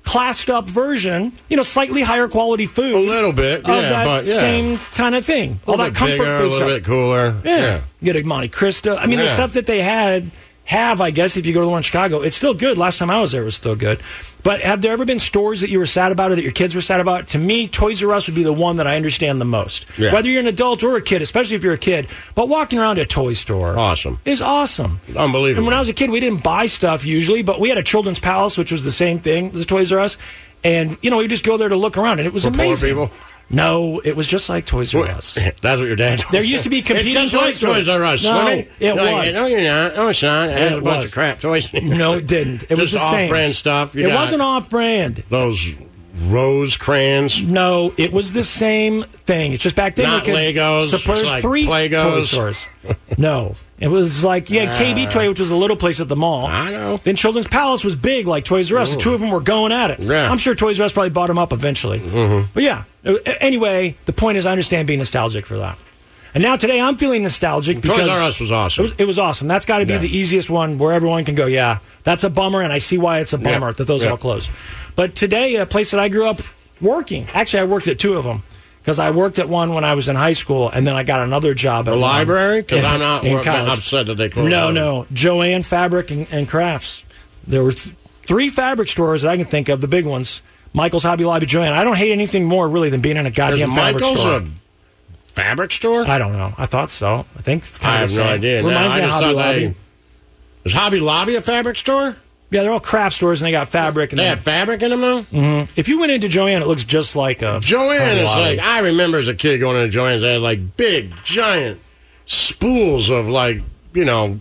classed up version, you know, slightly higher quality food. A little bit, of yeah, that but, yeah. same kind of thing. All that comfort bigger, food a little stuff. bit cooler. Yeah. yeah. You get a Monte Cristo. I mean, the Yeah. stuff that they had, have, I guess, if you go to the one in Chicago, it's still good. Last time I was there, it was still good. But have there ever been stores that you were sad about or that your kids were sad about? To me, Toys R Us would be the one that I understand the most. Yeah. Whether you're an adult or a kid, especially if you're a kid. But walking around a toy store Awesome. is awesome. Unbelievable. And when I was a kid, we didn't buy stuff usually, but we had a Children's Palace, which was the same thing as a Toys R Us. And, you know, we just go there to look around, and it was For poor amazing. people? No, it was just like Toys R Us. That's what your dad told There me. used to be competing it's just toy like stores. Toys R Us. No, Slimmy. it Like, was. No, you're not. No, it's not. It has It a bunch was. of crap toys. No, it didn't. It was Just the same. off-brand stuff. You it got wasn't off-brand. Those rose crayons. No, it was the same thing. It's just back then. Not they could Legos, suppose just like three Play-Gos. toy stores. No. It was like, you had K B Toy, which was a little place at the mall. I know. Then Children's Palace was big, like Toys R Us. The Ooh. two of them were going at it. Yeah. I'm sure Toys R Us probably bought them up eventually. Mm-hmm. But yeah. Anyway, the point is I understand being nostalgic for that. And now today I'm feeling nostalgic because Toys R Us was awesome. It was, it was awesome. That's got to be Yeah. the easiest one where everyone can go, yeah, that's a bummer, and I see why it's a bummer Yeah. that those Yeah. all closed. But today, a place that I grew up working, actually I worked at two of them. Because I worked at one when I was in high school, and then I got another job at The one library? Because in- I'm not in wor- college. upset that they closed. No, those. no. Joanne Fabric and, and Crafts. There were th- three fabric stores that I can think of, the big ones. Michael's, Hobby Lobby, Joanne. I don't hate anything more, really, than being in a Is goddamn fabric Michael's store. a fabric store? I don't know. I thought so. I think it's kind I of have the no same. idea. No, Reminds I me of just Hobby thought Lobby. they... Is Hobby Lobby a fabric store? Yeah, they're all craft stores, and they got fabric. And They then, have fabric in them, though? Mhm. If you went into Joanne, it looks just like a Joanne Hobby is Lobby. like, I remember as a kid going into Joanne's, they had like big, giant spools of like, you know,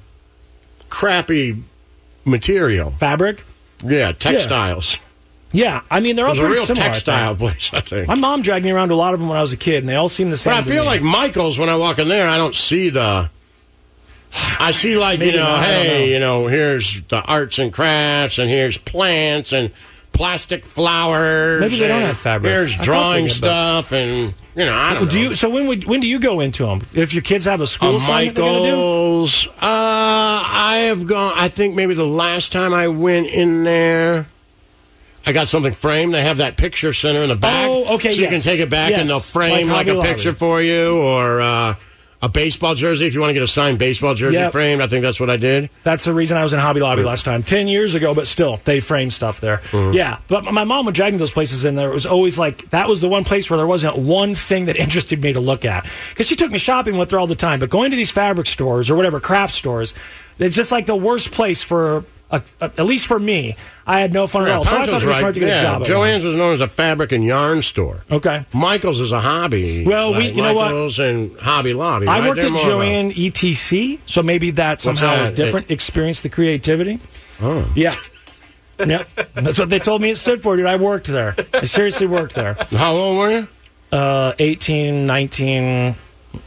crappy material. Fabric? Yeah, textiles. Yeah, I mean, they're It all was a pretty real similar. I textile think. place, I think. My mom dragged me around to a lot of them when I was a kid, and they all seem the same. But I to feel me. like Michael's, when I walk in there, I don't see the... I see like, you Maybe know, not, I don't hey, know. you know, here's the arts and crafts, and here's plants, and plastic flowers. Maybe they don't and have fabric. I Here's thought drawing they did, but- stuff, and, you know, I don't do know. you? So when would when do you go into them? If your kids have a school Uh, assignment they're gonna do? Michael's. Uh, I have gone. I think maybe the last time I went in there, I got something framed. They have that picture center in the back. Oh, okay, So you yes. can take it back and Yes, they'll frame like like, Hobby a Lobby. picture for you, or uh, a baseball jersey if you want to get a signed baseball jersey Yep. framed. I think that's what I did. That's the reason I was in Hobby Lobby last time, ten years ago. But still, they frame stuff there. Mm-hmm. Yeah, but my mom would drag me those places in there. It was always like that was the one place where there wasn't one thing that interested me to look at because she took me shopping with her all the time. But going to these fabric stores or whatever craft stores, it's just like the worst place for. A, a, at least for me, I had no fun at Yeah, all. So I thought Pancho's it was right. smart to get yeah, a job. at Joanne's was known as a fabric and yarn store. one. Okay. Michael's is a hobby. Well, we- like you know what? Michael's and Hobby Lobby. I right? worked They're at more of a- Joanne E T C, so maybe that somehow that? is different. Experience the creativity. Oh. Yeah. Yep. That's what they told me it stood for, dude. I worked there. I seriously worked there. How old were you? Uh, eighteen, nineteen,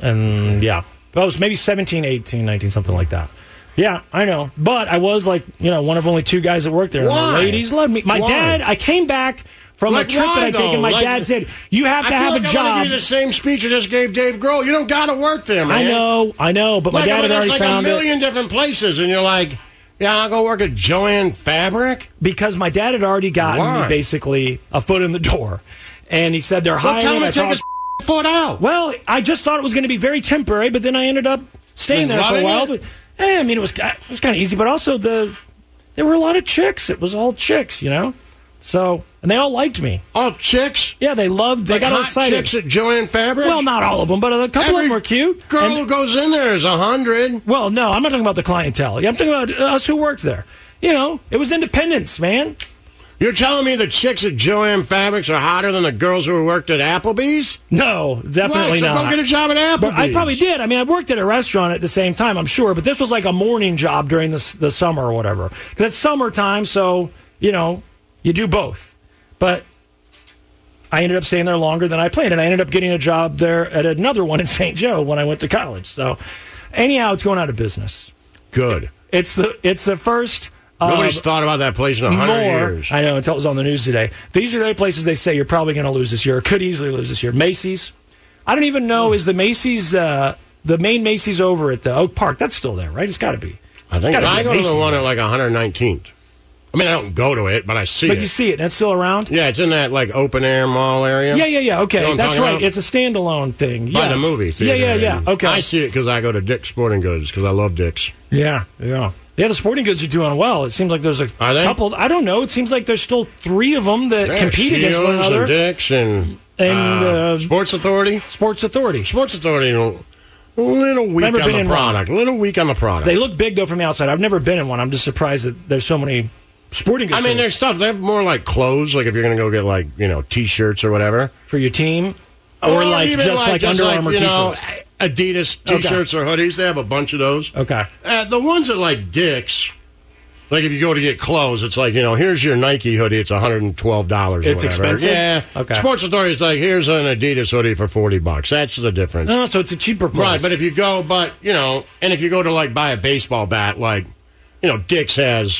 and yeah. Well, it was maybe seventeen, eighteen, nineteen, something like that. Yeah, I know. But I was like, you know, one of only two guys that worked there. And Why? the ladies loved me. My Why? dad, I came back from Like, a trip why, that I'd taken. though? My Like- dad said, you have to I feel have like a I job. want to give you the same speech you just gave Dave Grohl. You don't got to work there, man. I know, I know, but my Like, dad had there's already like found a it. million different places, and you're like, yeah, I'll go work at Joanne Fabric. Because my dad had already gotten Why? me basically a foot in the door. And he said they're Well, hiring. tell him I to take talked- his foot out. Well, I just thought it was going to be very temporary, but then I ended up staying And there for a loving while. it? But eh, I mean, it was it was kind of easy, but also the there were a lot of chicks. It was all chicks, you know. So and they all liked me. All chicks? Yeah, they loved. They Like got all hot excited. chicks at Joanne Fabric? Well, not all of them, but a couple of Every them were cute. Girl And- who goes in there is a hundred. well, no, I'm not talking about the clientele. I'm talking about us who worked there. You know, it was independence, man. You're telling me the chicks at Joanne Fabrics are hotter than the girls who worked at Applebee's? No, definitely Right, so not. go get a job at Applebee's. But I probably did. I mean, I worked at a restaurant at the same time, I'm sure. But this was like a morning job during the the summer or whatever. Because it's summertime, so you know you do both. But I ended up staying there longer than I planned, and I ended up getting a job there at another one in Saint Joe when I went to college. So anyhow, it's going out of business. Good. It's the it's the first. Nobody's uh, thought about that place in a hundred more, years. I know, until it was on the news today. These are the places they say you're probably going to lose this year, or could easily lose this year. Macy's. I don't even know, is the Macy's, uh, the main Macy's over at the Oak Park, that's still there, right? It's got to be. I think It's gotta be I a go to the Macy's one there. at like one hundred nineteenth. I mean, I don't go to it, but I see But it. you see it, and it's still around? Yeah, it's in that like open air mall area. Yeah, yeah, yeah. Okay, You know what I'm that's talking right. about? It's a standalone thing. By yeah. the movie Yeah, theater. yeah, yeah. And Okay. I see it because I go to Dick's Sporting Goods because I love Dick's. Yeah, yeah. Yeah, the sporting goods are doing well. It seems like there's a Are they? couple. I don't know. It seems like there's still three of them that Yeah, compete against one Shields another. and Dick's and, And, uh, uh, Sports Authority. Sports Authority. Sports Authority. A little weak Never on been the in one. product. A little weak on the product. They look big though from the outside. I've never been in one. I'm just surprised that there's so many sporting goods. I mean, stores. there's stuff. They have more like clothes. Like if you're going to go get like you know T-shirts or whatever for your team, or like even just like, just Under Armour you know, T-shirts. Adidas Okay. T-shirts or hoodies. They have a bunch of those. Okay. Uh, the ones at like Dick's, like if you go to get clothes, it's like you know, here's your Nike hoodie. It's one hundred twelve dollars. It's expensive? Yeah. Okay. Sports Authority is like here's an Adidas hoodie for forty bucks. That's the difference. Oh, so it's a cheaper price. Right, but if you go, but you know, and if you go to like buy a baseball bat, like you know, Dick's has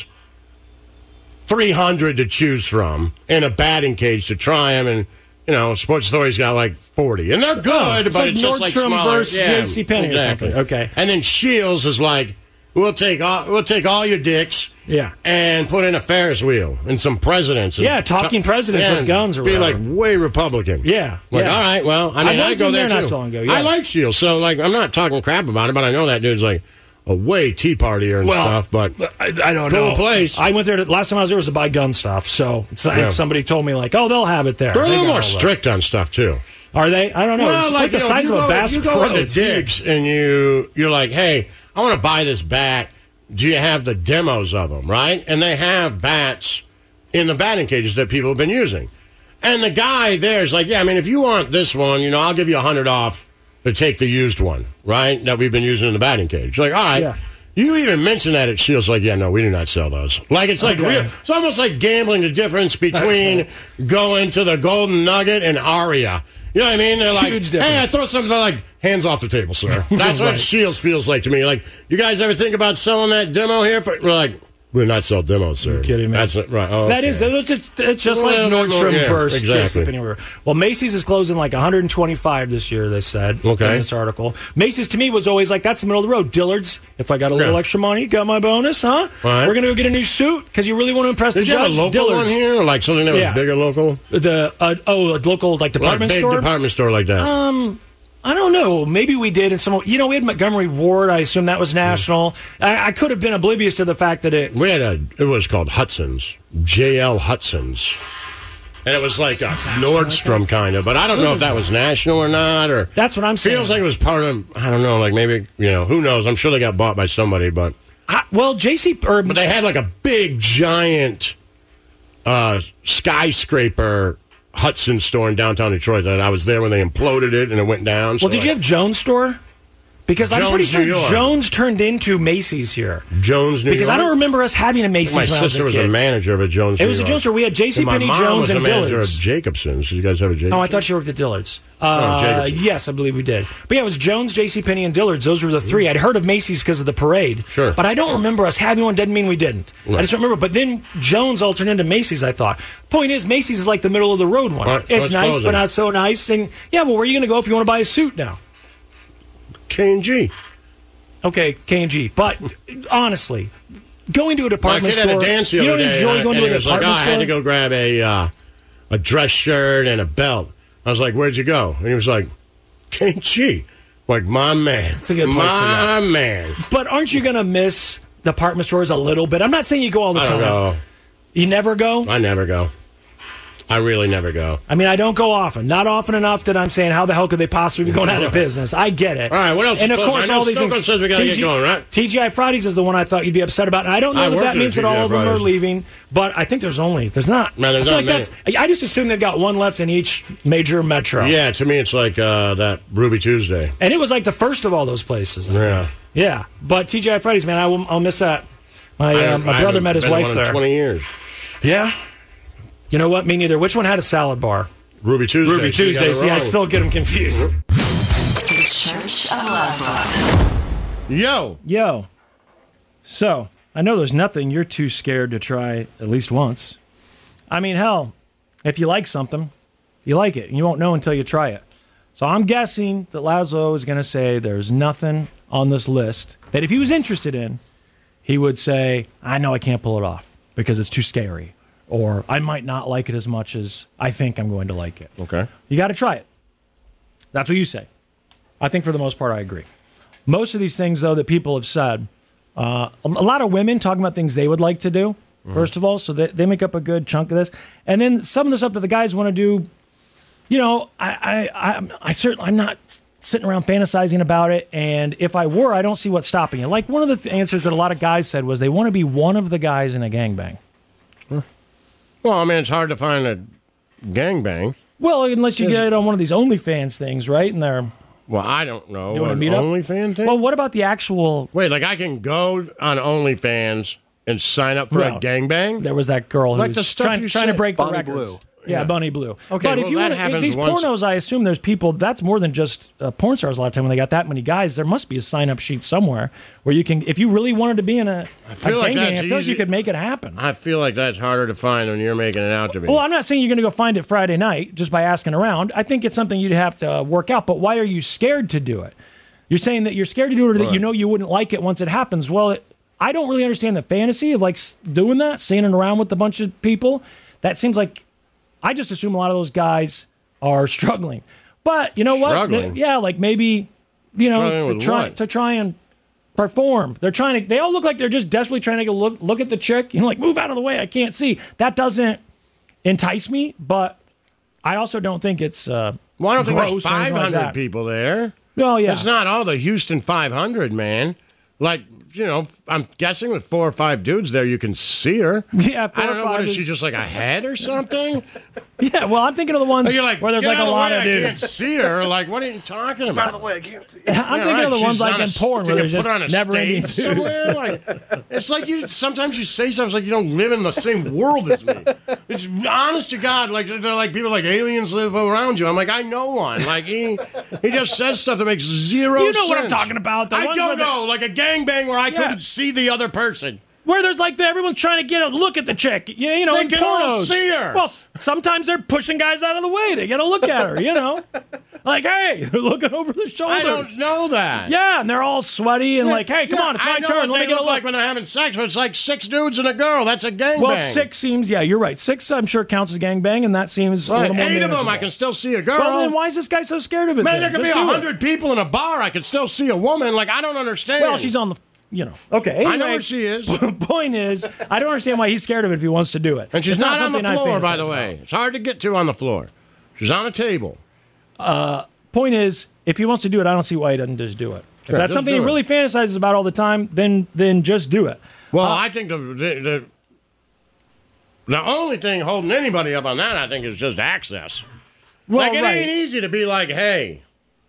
three hundred to choose from in a batting cage to try them, and you know, Sports Authority's got like forty, and they're good, Oh, it's but like it's just like Nordstrom smaller. versus yeah, JCPenney or exactly. something. Okay. And then Shields is like, we'll take all, we'll take all your Dicks, yeah, and put in a Ferris wheel and some presidents. And Yeah, talking presidents yeah, with guns or be whatever. like way Republican. Yeah, Like, yeah. all right, well, I I mean, I, was go in there, there too. not too long ago, yeah. I like Shields, so like, I'm not talking crap about it, but I know that dude's like a way Tea Partier and Well, stuff. But I, I don't cool know. place. I went there. To, last time I was there was to buy gun stuff. So, so Yeah. somebody told me like, oh, they'll have it there. They're a They little got more all that. strict on stuff too. Are they? I don't know. Well, it's like, the you know, size you of a go- Bass you go Pro. into It's huge. Dick's and you you're like, hey, I want to buy this bat. Do you have the demos of them, right? And they have bats in the batting cages that people have been using. And the guy there is like, yeah, I mean, if you want this one, you know, I'll give you a hundred off to take the used one, right? That we've been using in the batting cage. Like, all right. Yeah. You even mentioned that at Shields, like, yeah, no, we do not sell those. Like, it's like Okay. real. It's almost like gambling the difference between going to the Golden Nugget and Aria. You know what I mean? They're like, Huge hey, I difference. throw something. They're like, hands off the table, sir. That's what Right. Shields feels like to me. Like, you guys ever think about selling that demo here? For, we're like, we're not sell demos, sir. You're kidding me. That's not, right. Oh, That okay. is, it's just, it's just Well, like no, no, Nordstrom yeah, versus exactly. JCPenney. Well, Macy's is closing like one hundred twenty-five this year, they said Okay. in this article. Macy's to me was always like, that's the middle of the road. Dillard's, if I got a little Yeah. extra money, got my bonus, huh? Right. We're going to go get a new suit because you really want to impress Did the you have judge. a local Dillard's. one here? Or like something that was Yeah. bigger local? The, uh, oh, a local like Like department big store? department store like that. Um, I don't know. Maybe we did in some. You know, we had Montgomery Ward. I assume that was national. I, I could have been oblivious to the fact that it. We had a, it was called Hudson's, J L Hudson's. And it was like a Nordstrom kind of, but I don't know if that was national or not, or. That's what I'm saying. Feels like it was part of, I don't know, like maybe, you know, who knows? I'm sure they got bought by somebody, but. I, well, J C. Or, But they had like a big, giant uh, skyscraper Hudson store in downtown Detroit. And I was there when they imploded it and it went down. So well, did you like, have Jones store? Because I'm pretty Jones, sure New York. Jones turned into Macy's here. Jones, New Because York? I don't remember us having a Macy's My when I was sister a was kid. a manager of a Jones. It New was a York. Jones store. We had And my JCPenney, mom Jones, was a and manager Dillard's. of Jacobson's. Did you guys have a Jacobson's? No, I thought you worked at Dillard's. Uh, Jacobson's. yes, I believe we did. But yeah, it was Jones, JCPenney, and Dillard's. Those were the three. I'd heard of Macy's because of the parade. Sure. But I don't remember us having one. Doesn't mean we didn't. I Right. just don't remember. But then Jones all turned into Macy's, I thought. Point is, Macy's is like the middle of the road one. Right, so it's it's nice, closing. but not so nice. And yeah, well, where are you going to go if you want to buy a suit now? K and G. Okay, K and G. But honestly, going to a My department kid store, had a dance the you other don't day, enjoy and I- going and to he a was like, department oh, I store? had to go grab a uh, a dress shirt and a belt. I was like, where'd you go? And he was like, K and G. Like, my man. It's a good place to My go. man. But aren't you going to miss department stores a little bit? I'm not saying you go all the I time. don't know. You never go? I never go. I really never go. I mean, I don't go often. Not often enough that I'm saying, how the hell could they possibly be going out of business? I get it. All right, what else And is of closed? course, I know all these Stone things. Cold says we gotta get going, right? T G I Fridays is the one I thought you'd be upset about. And I don't know I that worked that at means that T G I all of them are Fridays. leaving, but I think there's only, there's not. Man, there's I feel not like that's, I just assume they've got one left in each major metro. Yeah, to me, it's like uh, that Ruby Tuesday. And it was like the first of all those places. Yeah. Yeah. But T G I Fridays, man, I will, I'll miss that. My, I- uh, my I brother haven't met his been to wife one in there. twenty years. Yeah. You know what? Me neither. Which one had a salad bar? Ruby Tuesday. Ruby So you got it Tuesdays. Yeah, I wrong. still get them confused. The Church of Laszlo. Yo. Yo. So, I know there's nothing you're too scared to try at least once. I mean, hell, if you like something, you like it, and you won't know until you try it. So I'm guessing that Laszlo is going to say there's nothing on this list that if he was interested in, he would say, I know I can't pull it off. because it's too scary, or I might not like it as much as I think I'm going to like it. Okay. You got to try it. That's what you say. I think for the most part, I agree. Most of these things, though, that people have said, uh, a, a lot of women talking about things they would like to do, mm-hmm. first of all, so they, they make up a good chunk of this. And then some of the stuff that the guys want to do, you know, I, I, I, I certainly, I'm not sitting around fantasizing about it. And if I were, I don't see what's stopping it. Like one of the th- answers that a lot of guys said was they want to be one of the guys in a gangbang. Huh. Well, I mean, it's hard to find a gangbang. Well, unless you get on one of these OnlyFans things, right? And they're well, I don't know. doing a An meetup? OnlyFans thing? Well, what about the actual? Wait, like I can go on OnlyFans and sign up for No. a gangbang? There was that girl who Like was the stuff trying, you trying to said. break the Bonnie records. Blue. Yeah, Yeah. Bunny Blue. Okay, but if well, you that wanna, happens these once- pornos, I assume there's people. That's more than just uh, porn stars. A lot of time when they got that many guys, there must be a sign up sheet somewhere where you can, if you really wanted to be in a, I feel a like gangbang, that's I feel like easy. you could make it happen. I feel like that's harder to find than you're making it out to be. Well, I'm not saying you're going to go find it Friday night just by asking around. I think it's something you'd have to work out. But why are you scared to do it? You're saying that you're scared to do it, or that Right. you know you wouldn't like it once it happens. Well, it, I don't really understand the fantasy of like s- doing that, standing around with a bunch of people. That seems like I just assume a lot of those guys are struggling. But you know what? Struggling? Yeah, like maybe you know Struggling to with try what? to try and perform. They're trying to. They all look like they're just desperately trying to go look look at the chick. You know, like move out of the way. I can't see. That doesn't entice me. But I also don't think it's. Uh, well, I don't think there's gross or anything five like hundred that. people there. Oh, yeah. It's not all the Houston five hundred, man. Like, you know, I'm guessing with four or five dudes there, you can see her. Yeah, four I don't or know. five What is is- she, just like a head or something? Yeah, well, I'm thinking of the ones Like, you're like, where there's "Get like out a the lot way, of I dudes. can't see her. Like, what are you talking about? Out of the way, I can't see. I'm Yeah, thinking right. of the She's ones on like a in porn s- where to there's get just put on a never ending stage dudes. somewhere. Like, it's like you. Sometimes you say stuff it's like you don't live in the same world as me. It's honest to God. Like they're like people like aliens live around you. I'm like I know one. Like he he just says stuff that makes zero. You know what I'm sense. talking about, the I ones don't where the- know. Like a gangbang where I Yeah. couldn't see the other person. Where there's like the, everyone's trying to get a look at the chick. You, you know, They in can all pornos. see her. Well, s- sometimes they're pushing guys out of the way to get a look at her. You know, like hey, they're looking over their shoulders. I don't know that. Yeah, and they're all sweaty and like, hey, come Yeah, on, it's I my know turn. what Let me they get a look look. like when they're having sex, but it's like six dudes and a girl. That's a gangbang. Well, six seems, yeah, you're right. Six, I'm sure, counts as gangbang, and that seems a Right, little more eight of them, manageable. I can still see a girl. Well, then why is this guy so scared of it? Man, then? there could Just be a do it. hundred people in a bar. I could still see a woman. Like I don't understand. Well, she's on the, you know. Okay, anyway, I know where she is. Point is, I don't understand why he's scared of it if he wants to do it. And she's It's not, on the something I floor, by fantasize the about. way. It's hard to get to on the floor. She's on a table. Uh, point is, if he wants to do it, I don't see why he doesn't just do it. If Yeah, that's just something do he it. really fantasizes about all the time, then then just do it. Well, I think the, the the the only thing holding anybody up on that, I think, is just access. Well, like it right. ain't easy to be like, hey,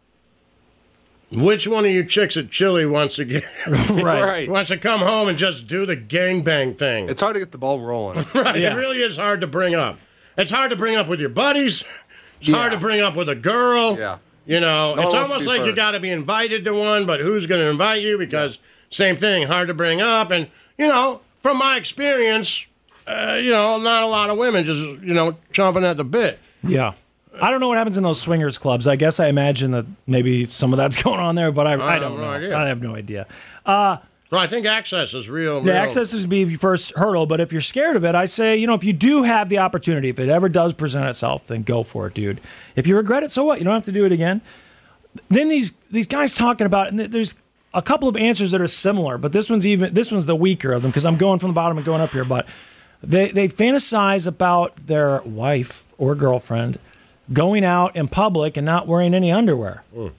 which one of you chicks at Chili wants to get Right. wants to come home and just do the gangbang thing? It's hard to get the ball rolling. Right. Yeah. It really is hard to bring up. It's hard to bring up with your buddies. It's Yeah. hard to bring up with a girl. Yeah. You know, No it's one wants to almost be like you first. got to be invited to one, but who's going to invite you? Because same thing, hard to bring up. And, you know, from my experience, uh, you know, not a lot of women just, you know, chomping at the bit. Yeah. I don't know what happens in those swingers clubs. I guess I imagine that maybe some of that's going on there, but I, I, I don't have know. no idea. I have no idea. Uh, Well, I think access is real. Yeah, real. access would be your first hurdle, but if you're scared of it, I say, you know, if you do have the opportunity, if it ever does present itself, then go for it, dude. If you regret it, so what? You don't have to do it again. Then these these guys talking about, and there's a couple of answers that are similar, but this one's even this one's the weaker of them because I'm going from the bottom and going up here. But they they fantasize about their wife or girlfriend going out in public and not wearing any underwear. Mm.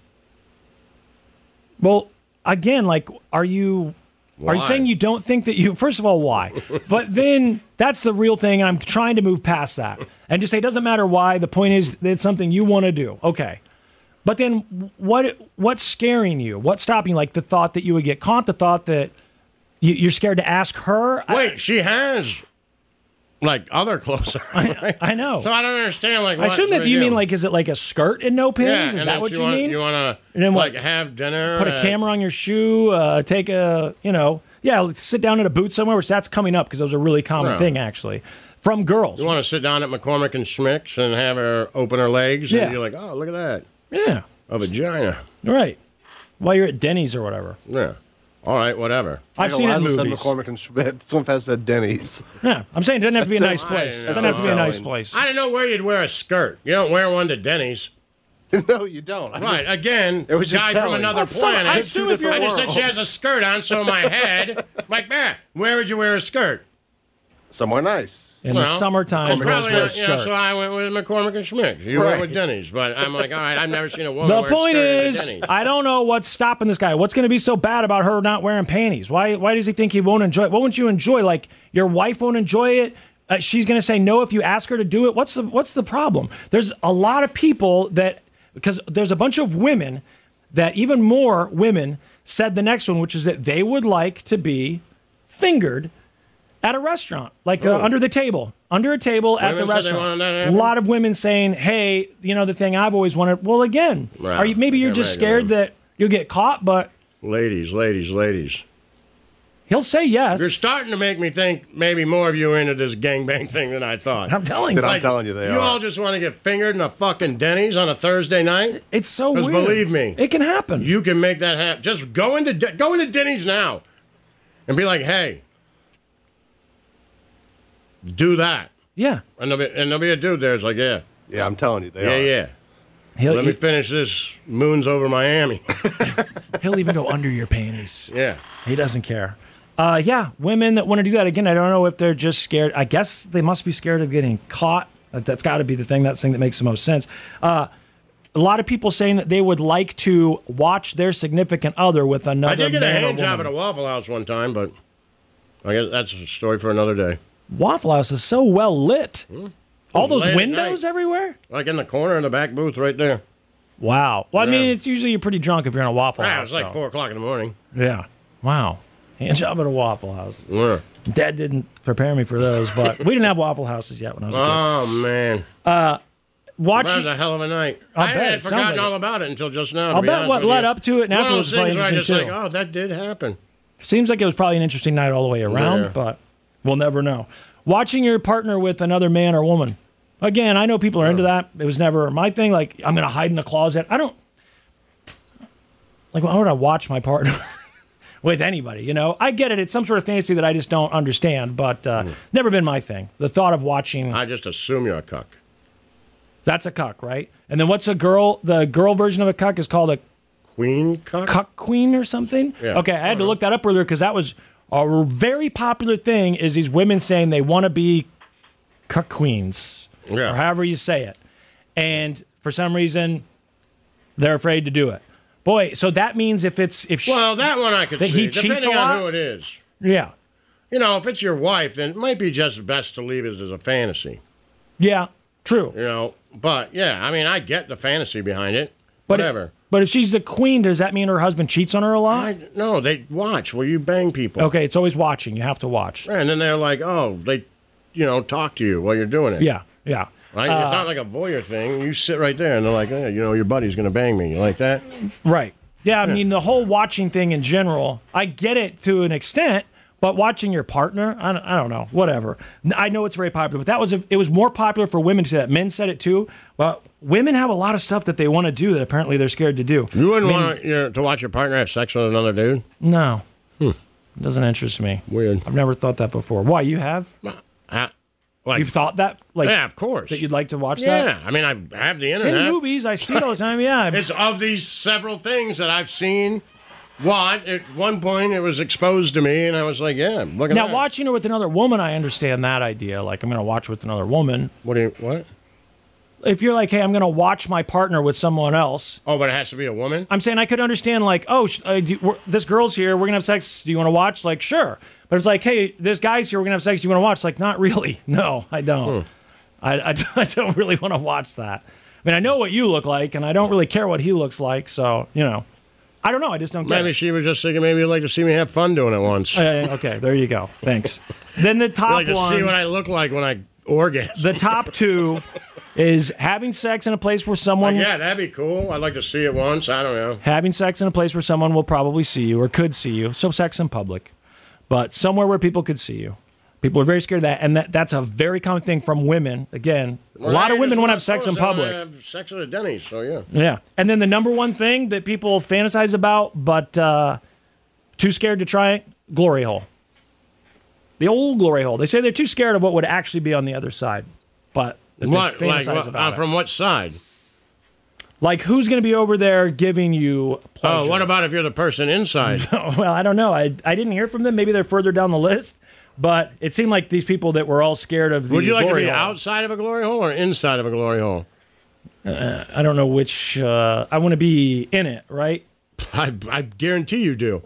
Well, again, like, are you are you Why? saying you don't think that you? First of all, why? But then that's the real thing, and I'm trying to move past that and just say it doesn't matter why. The point is that it's something you want to do. Okay. But then what? What's scaring you? What's stopping you? Like the thought that you would get caught, the thought that you, you're scared to ask her. Wait, she has like other clothes. I, I know. So I don't understand. Like, I assume what's that you the mean deal? like, is it like a skirt and no Yeah, pins? and is then that what she you want- mean? You want And then to what? like have dinner? Put a at- camera on your shoe. Uh, take a you know yeah. Sit down at a booth somewhere, which that's coming up because those are a really common Yeah. thing actually from girls. You want to sit down at McCormick and Schmick's and have her open her legs, Yeah. and you're like, oh, look at that, Yeah. a vagina. Right. While you're at Denny's or whatever. Yeah. All right, whatever. I've seen it in Michael Lazo movies. said McCormick and Schmidt. Swimfest said Denny's. Yeah, I'm saying it doesn't have to be a That's nice it. place. It I doesn't know. have to be a nice place. I didn't know where you'd wear a skirt. You don't wear one to Denny's. No, you don't. I Right, just- again, It was just guy from telling. another Well, some- planet. I assume if you're- I just said she has a skirt on, so in my head, like, man, where would you wear a skirt? Somewhere nice. In the summertime, It's girls probably wear not, you know, skirts. so I went with McCormick and Schmidt. You Right. went with Denny's. But I'm like, all right, I've never seen a woman The wear point a skirt at is, Denny's. I don't know what's stopping this guy. What's going to be so bad about her not wearing panties? Why? Why does he think he won't enjoy it? What won't you enjoy? Like your wife won't enjoy it. Uh, she's going to say no if you ask her to do it. What's the What's the problem? There's a lot of people that because there's a bunch of women that even more women said the next one, which is that they would like to be fingered at a restaurant, like uh, Oh. under the table, under a table at Women the said they restaurant. wanted that to A happen? lot of women saying, "Hey, you know the thing I've always wanted." Well, again, Well, are you maybe you're I just can imagine. scared that you'll get caught, but Ladies, ladies, ladies. he'll say yes. You're starting to make me think maybe more of you are into this gangbang thing than I thought. I'm telling Then you, I'm telling you they you are. all just want to get fingered in a fucking Denny's on a Thursday night? it's so Because weird. believe me, it can happen. you can make that happen. Just go into De- go into Denny's now and be like, hey, do that. yeah, And there'll be, and there'll be a dude there who's like, yeah, Yeah, I'm telling you, they yeah, are. yeah. he'll Let me he- finish this Moons Over Miami. he'll even go under your panties. Yeah. He doesn't care. Uh, yeah, women that want to do that again. I don't know if they're just scared. I guess they must be scared of getting caught. That- That's got to be the thing. That's the thing that makes the most sense. Uh, a lot of people saying that they would like to watch their significant other with another I did get a man or hand job at woman. a Waffle House one time, but I guess that's a story for another day. Waffle House is so well lit. All those Late at windows night. everywhere. Like in the corner in the back booth right there. Wow. Well, I Yeah. mean, it's usually you're pretty drunk if you're in a Waffle Ah, it House. was like so- four o'clock in the morning. Yeah. Wow. Hand job at a Waffle House. Yeah. Dad didn't prepare me for those, but we didn't have Waffle Houses yet when I was a kid. Oh man, Uh, that watching. was a hell of a night. I'll I bet. had It sounds forgotten like all it. about it until just now. to I'll be bet honest what with led you. up to it and One of afterwards those was things where I just interesting, like, too. oh, that did happen. Seems like it was probably an interesting night all the way around, Yeah. but we'll never know. Watching your partner with another man or woman. Again, I know people are into that. It was never my thing. Like, I'm going to hide in the closet. I don't. Like, why would I watch my partner with anybody? You know, I get it. It's some sort of fantasy that I just don't understand, but uh, never been my thing. The thought of watching. I just assume you're a cuck. That's a cuck, right? And then what's a girl? The girl version of a cuck is called a Queen cuck. cuck queen or something. Yeah. Okay, I had to look that up earlier because that was a very popular thing. Is these women saying they want to be cuck queens, Yeah. or however you say it, and for some reason they're afraid to do it. Boy, so that means if it's if she, Well, that one I could that see. he cheats Depending a lot? on who it is. yeah, You know, if it's your wife, then it might be just best to leave it as a fantasy. yeah, true. You know, but yeah, I mean, I get the fantasy behind it. But Whatever. It, but if she's the queen, does that mean her husband cheats on her a lot? I, no, they watch where you bang people. Okay, it's always watching. You have to watch. And then they're like, oh, they, you know, talk to you while you're doing it. Yeah, yeah. Right? Uh, it's not like a voyeur thing. You sit right there and they're like, hey, you know, your buddy's going to bang me. You like that? Right. Yeah, I mean, the whole watching thing in general, I get it to an extent, but watching your partner, I don't, I don't know, whatever. I know it's very popular, but that was a, it was more popular for women to say that. Men said it too, but women have a lot of stuff that they want to do that apparently they're scared to do. You wouldn't I mean, want your, to watch your partner have sex with another dude? No. Hmm. It doesn't interest me. Weird. I've never thought that before. Why, you have? Uh, like, You've thought that? Like, yeah, of course. That you'd like to watch yeah, that? I mean, I have the It's in internet. movies. I see it all the time, yeah. It's of these several things that I've seen. What at one point it was exposed to me, and I was like, "Yeah, look at Now, that." watching her with another woman, I understand that idea. Like, I'm going to watch with another woman. What do you what? If you're like, hey, I'm going to watch my partner with someone else. Oh, but it has to be a woman? I'm saying I could understand, like, oh, sh- uh, do, we're, this girl's here. We're going to have sex. Do you want to watch? Like, sure. But it's like, hey, this guy's here. We're going to have sex. Do you want to watch? Like, not really. No, I don't. Hmm. I, I, I don't really want to watch that. I mean, I know what you look like, and I don't really care what he looks like. So, you know, I don't know. I just don't get Maybe it. she was just thinking maybe you'd like to see me have fun doing it once. Uh, okay, there you go. Thanks. Then the You'd top like to ones, see what I look like when I orgasm. the top two is having sex in a place where someone Like, yeah, that'd be cool. I'd like to see it once. I don't know. having sex in a place where someone will probably see you or could see you. So sex in public, but somewhere where people could see you. People are very scared of that, and that, that's a very common thing from women. Again, a Well, lot I of women just want to have sex in I wanna public. Have sex at a Denny's, so yeah. Yeah. And then the number one thing that people fantasize about, but uh, Too scared to try it? Glory hole. The old glory hole. They say they're too scared of what would actually be on the other side. But they what? fantasize Like, about uh, it. from what side? Like, who's going to be over there giving you pleasure? Oh, what about if you're the person inside? Well, I don't know. I, I didn't hear from them. Maybe they're further down the list. But it seemed like these people that were all scared of the Would you like to glory be hole. outside of a glory hole or inside of a glory hole? Uh, I don't know which. Uh, I want to be in it, right? I, I guarantee you do.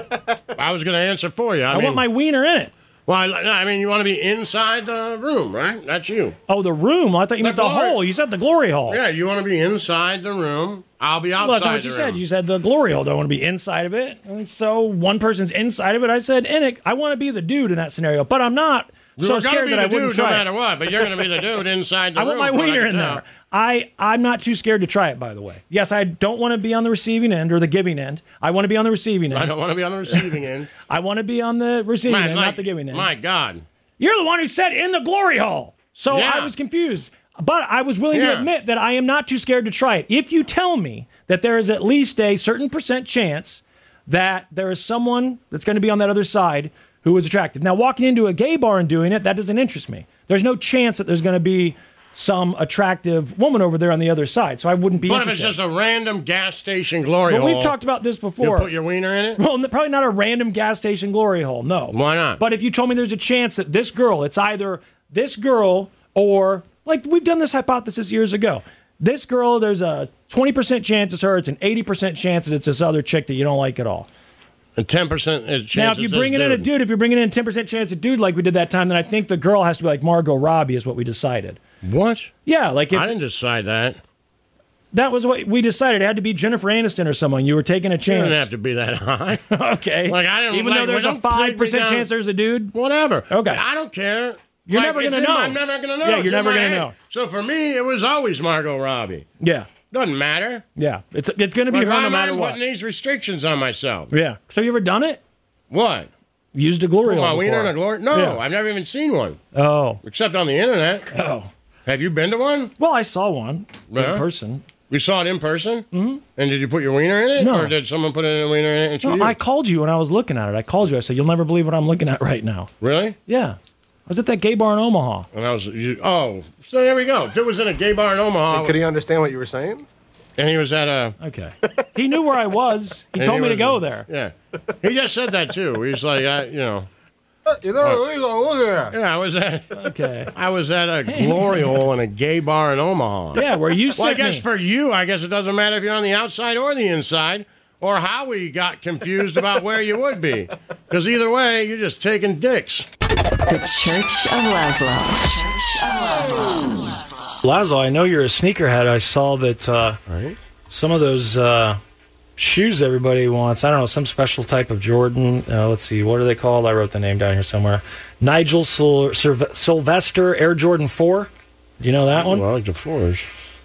I was going to answer for you. I, I mean, want my wiener in it. Well, I, I mean, you want to be inside the room, right? That's you. Oh, the room. I thought you The meant the glory- hole. You said the glory hole. Yeah, you want to be inside the room. I'll be outside Well, that's not what the you room. said. You said the glory hole. Don't want to be inside of it. And so one person's inside of it. I said in it. I want to be the dude in that scenario, but I'm not You so were gonna scared be that the I wouldn't dude try no it. matter what, but you're going to be the dude inside the I room. want my from what I wiener can in tell. there. I, I'm not too scared to try it, by the way. Yes, I don't want to be on the receiving end or the giving end. I want to be on the receiving end. I don't want to be on the receiving end. I want to be on the receiving Man, end, like, not the giving end. My God. You're the one who said in the glory hole. So Yeah. I was confused. But I was willing Yeah. to admit that I am not too scared to try it. If you tell me that there is at least a certain percent chance that there is someone that's going to be on that other side who is attractive. Now, walking into a gay bar and doing it, that doesn't interest me. There's no chance that there's going to be some attractive woman over there on the other side. So I wouldn't be What if interested. it's just a random gas station glory But hole? we've talked about this before. You put your wiener in it? Well, n- probably not a random gas station glory hole, no. Why not? But if you told me there's a chance that this girl, it's either this girl or, like we've done this hypothesis years ago. This girl, there's a twenty percent chance it's her. It's an eighty percent chance that it's this other chick that you don't like at all. And ten percent is chance Now, if you it's bring this it in a dude. dude, if you're bringing in a ten percent chance a dude like we did that time, then I think the girl has to be like Margot Robbie is what we decided. What? Yeah, like if, I didn't decide that. that was what we decided. It had to be Jennifer Aniston or someone. You were taking a You chance. didn't have to be that high. Okay. Like I didn't. Even like, though there's we a don't take five me percent down- chance there's a dude? Whatever. Okay. I don't care. You're Like, never it's gonna in know. my- I'm never gonna know. Yeah, It's you're in never my gonna head. know. So for me, it was always Margot Robbie. Yeah. Doesn't matter. Yeah. It's it's going to be Like, her why no am I matter what. putting these restrictions on myself? Yeah. So you ever done it? What? Used a glory Put my hole wiener in before? a glory? No, Yeah. I've never even seen one. Oh. Except on the internet. Oh. Have you been to one? Well, I saw one Yeah. in person. You saw it in person? Mm-hmm. And did you put your wiener in it? No. Or did someone put a wiener in it and show No, you? I called you when I was looking at it. I called you. I said, "You'll never believe what I'm looking at right now." Really? Yeah. I was at that gay bar in Omaha. And I was, you, oh, so there we go. Dude was in a gay bar in Omaha. And could he understand what you were saying? And he was at a. Okay. He knew where I was. He and told me to was- go there. Yeah. He just said that too. He's like, I, you know. You know, we gonna look at. Yeah, I was at. Okay. I was at a glory hole in a gay bar in Omaha. Yeah, where you Well, I sent guess me. for you, I guess it doesn't matter if you're on the outside or the inside, or how we got confused about where you would be. Because either way, you're just taking dicks. The Church of Laszlo. Church of Laszlo. Lazo, I know you're a sneakerhead. I saw that uh, some of those uh, shoes everybody wants. I don't know, some special type of Jordan. Uh, let's see, what are they called? I wrote the name down here somewhere. Nigel Sil- Sylv- Sylvester Air Jordan four. Do you know that one? Well, I like the fours.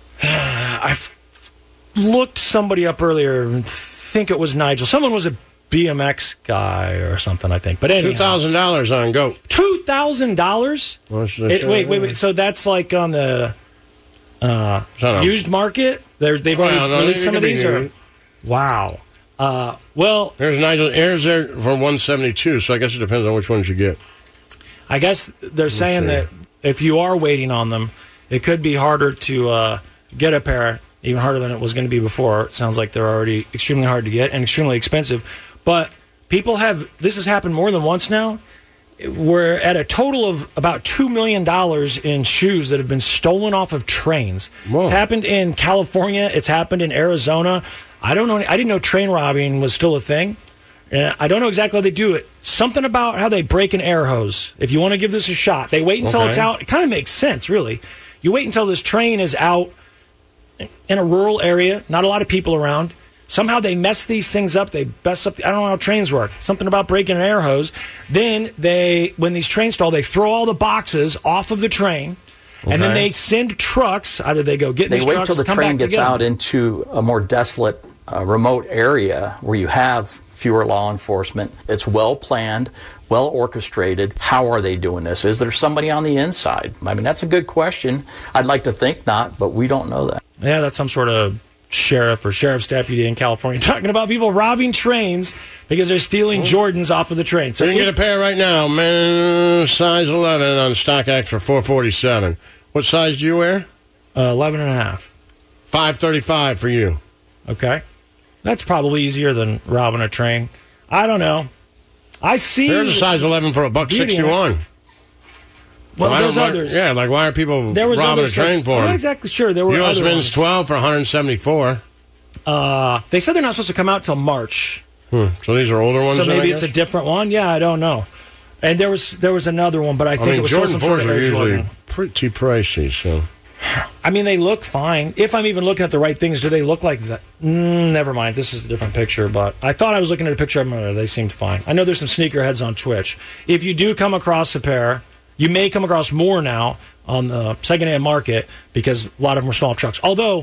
I looked somebody up earlier and think it was Nigel. Someone was a B M X guy or something, I think. But anyhow. two thousand dollars on GOAT. two thousand dollars? Well, Wait, wait, wait. So that's like on the uh, used market? They're, they've already Well, no, released they some of could be these? Or? new. Wow. Uh, well, There's Nigel Airs there for one seventy-two, so I guess it depends on which ones you get. I guess they're saying sure. that if you are waiting on them, it could be harder to uh, get a pair, even harder than it was going to be before. It sounds like they're already extremely hard to get and extremely expensive. But people have, this has happened more than once now. We're at a total of about two million dollars in shoes that have been stolen off of trains. It's happened in California. It's happened in Arizona. I don't know. I didn't know train robbing was still a thing. And I don't know exactly how they do it. Something about how they break an air hose. If you want to give this a shot, they wait until Okay. it's out. It kind of makes sense, really. You wait until this train is out in a rural area, not a lot of people around. Somehow they mess these things up. They mess up. The, I don't know how trains work. Something about breaking an air hose. Then they, when these trains stall, they throw all the boxes off of the train, and then Okay. they send trucks. Either they go get in They these wait trucks, till the come train back to gets get 'em. out into a more desolate, uh, remote area where you have fewer law enforcement. It's well planned, well orchestrated. How are they doing this? Is there somebody on the inside? I mean, that's a good question. I'd like to think not, but we don't know that. Yeah, that's some sort of sheriff or sheriff's deputy in California talking about people robbing trains because they're stealing Jordans off of the train. So you can get a pair right now, man, size eleven on StockX for four forty-seven. What size do you wear? Uh, eleven and a half. five thirty-five for you. Okay. That's probably easier than robbing a train. I don't know. I see. There's a size eleven for a buck sixty-one. Well, why there's don't- others. Yeah, like why are people There was robbing a others train that- for I'm them? not exactly sure. There were U S other Men's ones. twelve for one seventy-four. Uh, they said they're not supposed to come out till March. Hmm. So these are older ones. So then, maybe I it's a guess? different one. Yeah, I don't know. And there was there was another one, but I I think mean, it was Jordan some sort fours of are Air usually Jordan. pretty pricey. So I mean, they look fine. If I'm even looking at the right things, do they look like that? Mm, never mind. This is a different picture, but I thought I was looking at a picture of them. They seemed fine. I know there's some sneakerheads on Twitch. If you do come across a pair, you may come across more now on the secondhand market because a lot of them are small trucks. Although,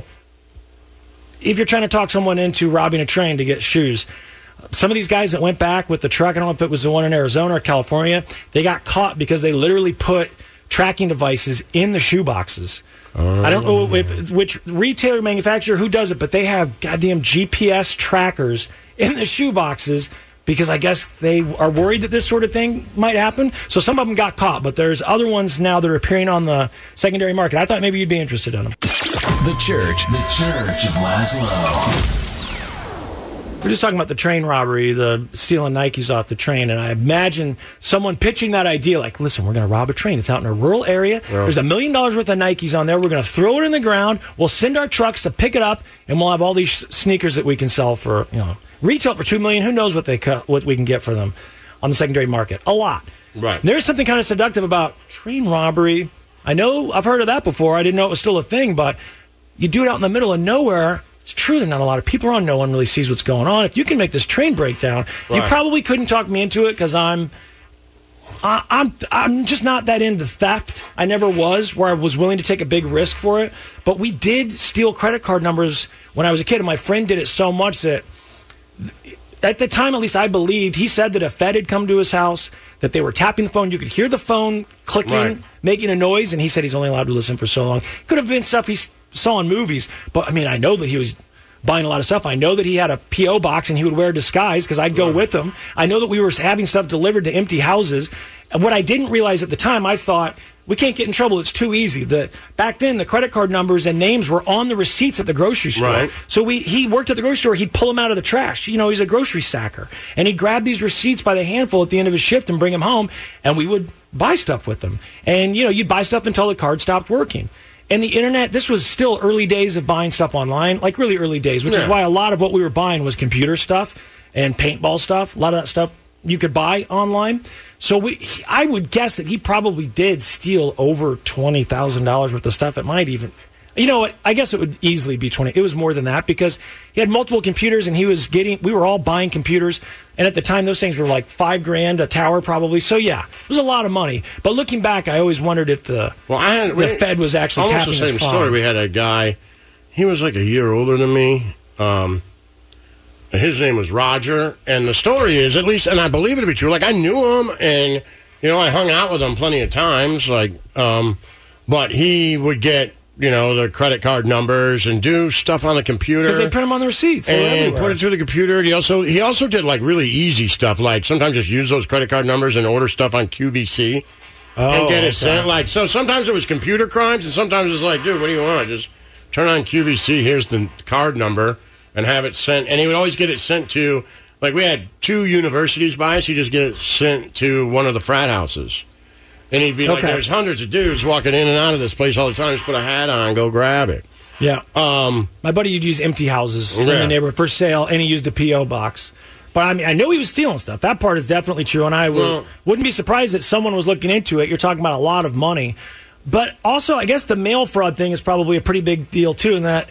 if you're trying to talk someone into robbing a train to get shoes, some of these guys that went back with the truck, I don't know if it was the one in Arizona or California, they got caught because they literally put tracking devices in the shoe boxes. I don't know if which retailer manufacturer who does it, but they have goddamn G P S trackers in the shoe boxes because I guess they are worried that this sort of thing might happen. So some of them got caught, but there's other ones now that are appearing on the secondary market. I thought maybe you'd be interested in them. The Church, the Church of Laszlo. We're just talking about the train robbery, the stealing Nikes off the train, and I imagine someone pitching that idea like, listen, we're going to rob a train. It's out in a rural area. Yeah. There's a million dollars worth of Nikes on there. We're going to throw it in the ground. We'll send our trucks to pick it up, and we'll have all these sneakers that we can sell for, you know, retail for two million dollars. Who knows what they cut, what we can get for them on the secondary market? A lot. Right. There's something kind of seductive about train robbery. I know I've heard of that before. I didn't know it was still a thing, but you do it out in the middle of nowhere. It's true that not a lot of people are on. No one really sees what's going on. If you can make this train break down, you Right. probably couldn't talk me into it because I'm, I, I'm, I'm just not that into theft. I never was, where I was willing to take a big risk for it. But we did steal credit card numbers when I was a kid, and my friend did it so much that, at the time, at least I believed, he said that a Fed had come to his house, that they were tapping the phone. You could hear the phone clicking, Right. making a noise, and he said he's only allowed to listen for so long. Could have been stuff he s- saw in movies, but I mean, I know that he was buying a lot of stuff. I know that he had a P O box and he would wear a disguise because I'd go with him. I know that we were having stuff delivered to empty houses. And what I didn't realize at the time, I thought, we can't get in trouble. It's too easy. The back then, the credit card numbers and names were on the receipts at the grocery store. Right. So we he worked at the grocery store. He'd pull them out of the trash. You know, he's a grocery sacker, and he'd grab these receipts by the handful at the end of his shift and bring them home, and we would buy stuff with them. And you know, you'd buy stuff until the card stopped working. And the internet, this was still early days of buying stuff online, like really early days, which is Yeah. why a lot of what we were buying was computer stuff and paintball stuff. A lot of that stuff you could buy online. So we, I would guess that he probably did steal over twenty thousand dollars worth of stuff. It might even, you know what, I guess it would easily be twenty. It was more than that because he had multiple computers and he was getting, we were all buying computers. And at the time, those things were like five grand a tower probably. So yeah, it was a lot of money. But looking back, I always wondered if the, Well, I had, the we- Fed was actually almost tapping the same his phone. story. We had a guy. He was like a year older than me. Um, his name was Roger, and the story is at least, and I believe it to be true. Like I knew him, and you know I hung out with him plenty of times. Like, um, but he would get you know the credit card numbers and do stuff on the computer Because they print them on the receipts. They were and everywhere. put it through the computer. He also he also did like really easy stuff, like sometimes just use those credit card numbers and order stuff on Q V C Oh, and get it okay. sent. Like so, sometimes it was computer crimes, and sometimes it's like, dude, what do you want? Just turn on Q V C. Here's the card number, and have it sent. And he would always get it sent to like we had two universities by us. He just get it sent to one of the frat houses. And he'd be like, Okay. there's hundreds of dudes walking in and out of this place all the time. Just put a hat on and go grab it. Yeah. Um, My buddy would use empty houses in Yeah. the neighborhood for sale, and he used a P O box. But I mean, I know he was stealing stuff. That part is definitely true, and I would, Well- wouldn't be surprised that someone was looking into it. You're talking about a lot of money. But also, I guess the mail fraud thing is probably a pretty big deal, too, in that,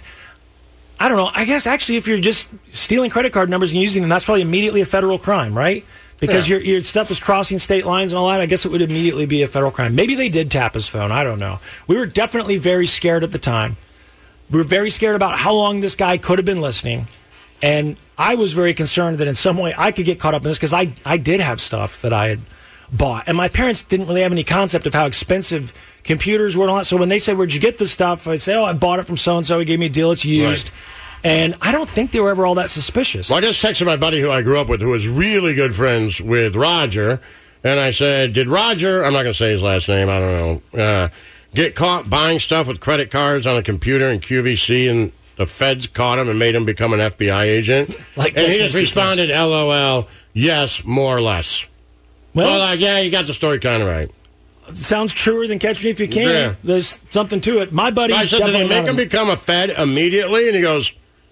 I don't know, I guess actually if you're just stealing credit card numbers and using them, that's probably immediately a federal crime, right? Because Yeah. your your stuff is crossing state lines and all that, I guess it would immediately be a federal crime. Maybe they did tap his phone. I don't know. We were definitely very scared at the time. We were very scared about how long this guy could have been listening. And I was very concerned that in some way I could get caught up in this because I, I did have stuff that I had bought. And my parents didn't really have any concept of how expensive computers were and all that. So when they said, where'd you get this stuff? I'd say, oh, I bought it from so-and-so. He gave me a deal. It's used. And I don't think they were ever all that suspicious. Well, I just texted my buddy who I grew up with, who was really good friends with Roger, and I said, did Roger, I'm not going to say his last name, I don't know, uh, get caught buying stuff with credit cards on a computer in Q V C, and the feds caught him and made him become an F B I agent? Like and he just responded, LOL, yes, more or less. Well, well like, yeah, you got the story kind of right. Sounds truer than Catch Me If You Can. Yeah. There's something to it. My buddy. I said, did they make him become a Fed immediately? And he goes,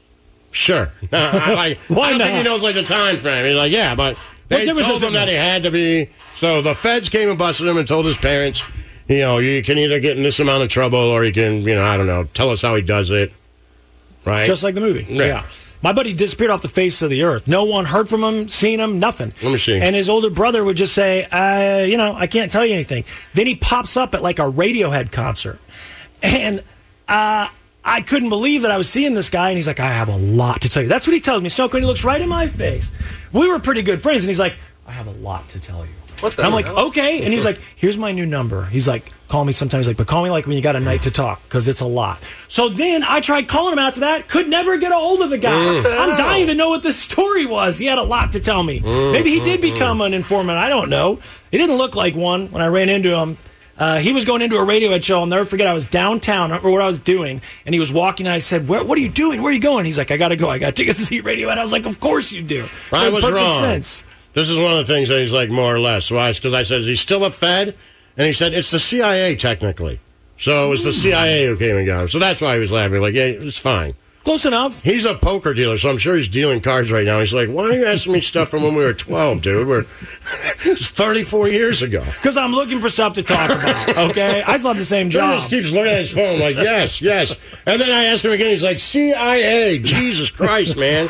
sure. No, I, like, Why I don't not? think he knows like the time frame. He's like, yeah, but they told difference does it him that he make? had to be. So the feds came and busted him and told his parents, you know, you can either get in this amount of trouble or you can, you know, I don't know, tell us how he does it. Right? Just like the movie. Yeah. yeah. My buddy disappeared off the face of the earth. No one heard from him, seen him, nothing. Let me see. And his older brother would just say, uh, you know, I can't tell you anything. Then he pops up at like a Radiohead concert. And uh, I couldn't believe that I was seeing this guy. And he's like, I have a lot to tell you. That's what he tells me. Snowcone, he looks right in my face. We were pretty good friends. And he's like, I have a lot to tell you. What the I'm like, hell? okay. And he's like, here's my new number. He's like, call me sometimes. Like, but call me like when you got a night to talk, because it's a lot. So then I tried calling him after that. Could never get a hold of the guy. What the I'm hell? dying to know what the story was. He had a lot to tell me. Maybe he did become an informant. I don't know. He didn't look like one when I ran into him. Uh, he was going into a Radiohead show. I'll never forget. I was downtown. I don't remember what I was doing. And he was walking. And I said, Where, what are you doing? Where are you going? He's like, I got to go. I got tickets to see Radiohead. I was like, of course you do. I Made was perfect wrong. sense. This is one of the things that he's like, more or less. Why? Because I said, is he still a Fed? And he said, it's the C I A, technically. So it was the C I A who came and got him. So that's why he was laughing. Like, yeah, it's fine. Close enough. He's a poker dealer, so I'm sure he's dealing cards right now. He's like, why are you asking me stuff from when we were twelve, dude? We're it's thirty-four years ago. Because I'm looking for stuff to talk about, okay? I still have the same He job. just keeps looking at his phone like, yes, yes. And then I asked him again. He's like, C I A. Jesus Christ, man.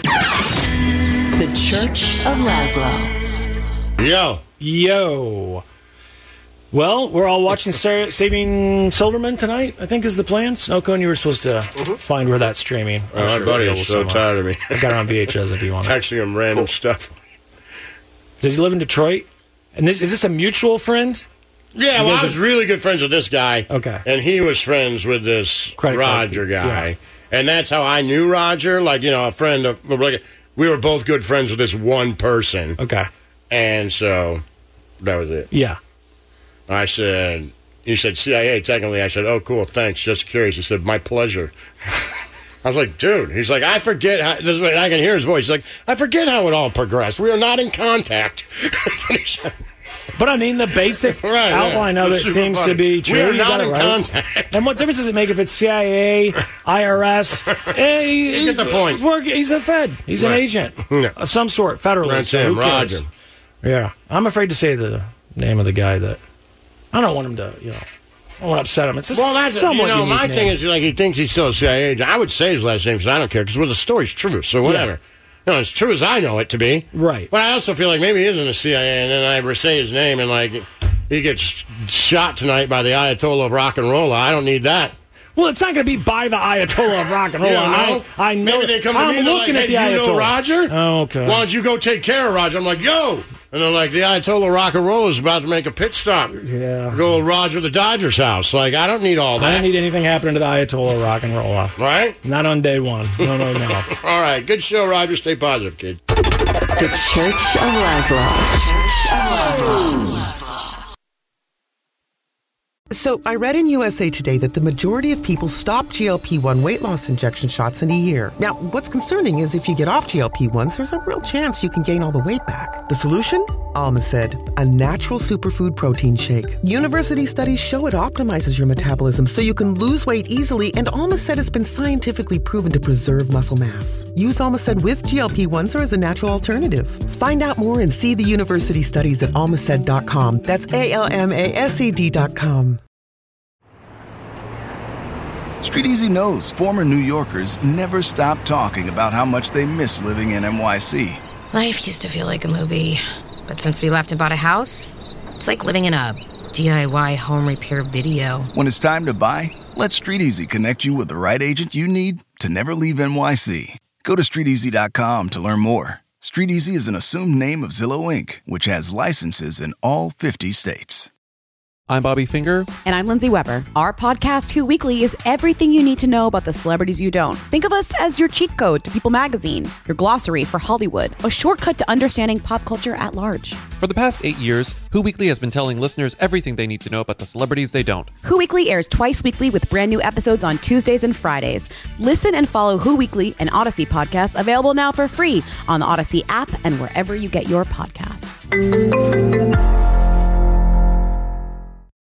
The Church of Laszlo. Yo. Yo. Well, we're all watching Sa- Saving Silverman tonight, I think is the plan. Snowcone, you were supposed to find where that's streaming. Oh, my sure buddy it's is so available tired of me. somewhere. I got it on V H S if you want it. Texting him random stuff. Does he live in Detroit? And this is this a mutual friend? Yeah, You well, guys I was are- really good friends with this guy. Okay. And he was friends with this Credit card Roger thief, guy. yeah. And that's how I knew Roger. Like, you know, a friend of, like, we were both good friends with this one person. Okay. And so that was it. Yeah. I said, he said, C I A, technically. I said, oh, cool, thanks, just curious. He said, my pleasure. I was like, dude. He's like, I forget how, this is what I can hear his voice. He's like, I forget how it all progressed. We are not in contact. But I mean, the basic Right, outline yeah. of it It's super seems funny. to be true. We are You not got it in right. contact. And what difference does it make if it's C I A, I R S? Eh, he- You get the he's- point. He's, working, he's a Fed. He's an Right. agent Yeah. of some sort, federally. That's so him, who cares? Roger. Yeah. I'm afraid to say the name of the guy that. I don't want him to, you know. I don't want to upset him. It's a Well, that's, you somewhat know, unique my name. thing is, like, he thinks he's still a C I A agent. I would say his last name because I don't care, because well, the story's true, so whatever. You know, it's true as I know it to be. Right. But I also feel like maybe he isn't a C I A, and then I say his name, and, like, he gets shot tonight by the Ayatollah of rock and roll. I don't need that. Well, it's not going to be by the Ayatollah of rock and roll. You don't know? I, I know. Maybe they come to I'm me and they're looking like, at hey, the you Ayatollah. know Roger? Oh, okay. Why don't you go take care of Roger? I'm like, yo! And they're like, the Ayatollah rock and roll is about to make a pit stop. Yeah. Go to Roger the Dodgers house. Like, I don't need all that. I don't need anything happening to the Ayatollah of rock and roll. Right? Not on day one. No, no, no. All right. Good show, Roger. Stay positive, kid. The Church of Laszlo. Church of Laszlo. So, I read in U S A Today that the majority of people stop G L P one weight loss injection shots in a year. Now, what's concerning is if you get off G L P ones, there's a real chance you can gain all the weight back. The solution? Alma said, a natural superfood protein shake. University studies show it optimizes your metabolism so you can lose weight easily, and Alma said has been scientifically proven to preserve muscle mass. Use Alma said with G L P ones or as a natural alternative. Find out more and see the university studies at almaced dot com. That's A L M A S E D dot com. Street Easy knows former New Yorkers never stop talking about how much they miss living in N Y C. Life used to feel like a movie, but since we left and bought a house, it's like living in a D I Y home repair video. When it's time to buy, let Street Easy connect you with the right agent you need to never leave N Y C. Go to street easy dot com to learn more. Street Easy is an assumed name of Zillow Incorporated, which has licenses in all fifty states. I'm Bobby Finger. And I'm Lindsay Weber. Our podcast, Who Weekly, is everything you need to know about the celebrities you don't. Think of us as your cheat code to People Magazine, your glossary for Hollywood, a shortcut to understanding pop culture at large. For the past eight years, Who Weekly has been telling listeners everything they need to know about the celebrities they don't. Who Weekly airs twice weekly with brand new episodes on Tuesdays and Fridays. Listen and follow Who Weekly, an Odyssey podcast, available now for free on the Odyssey app and wherever you get your podcasts.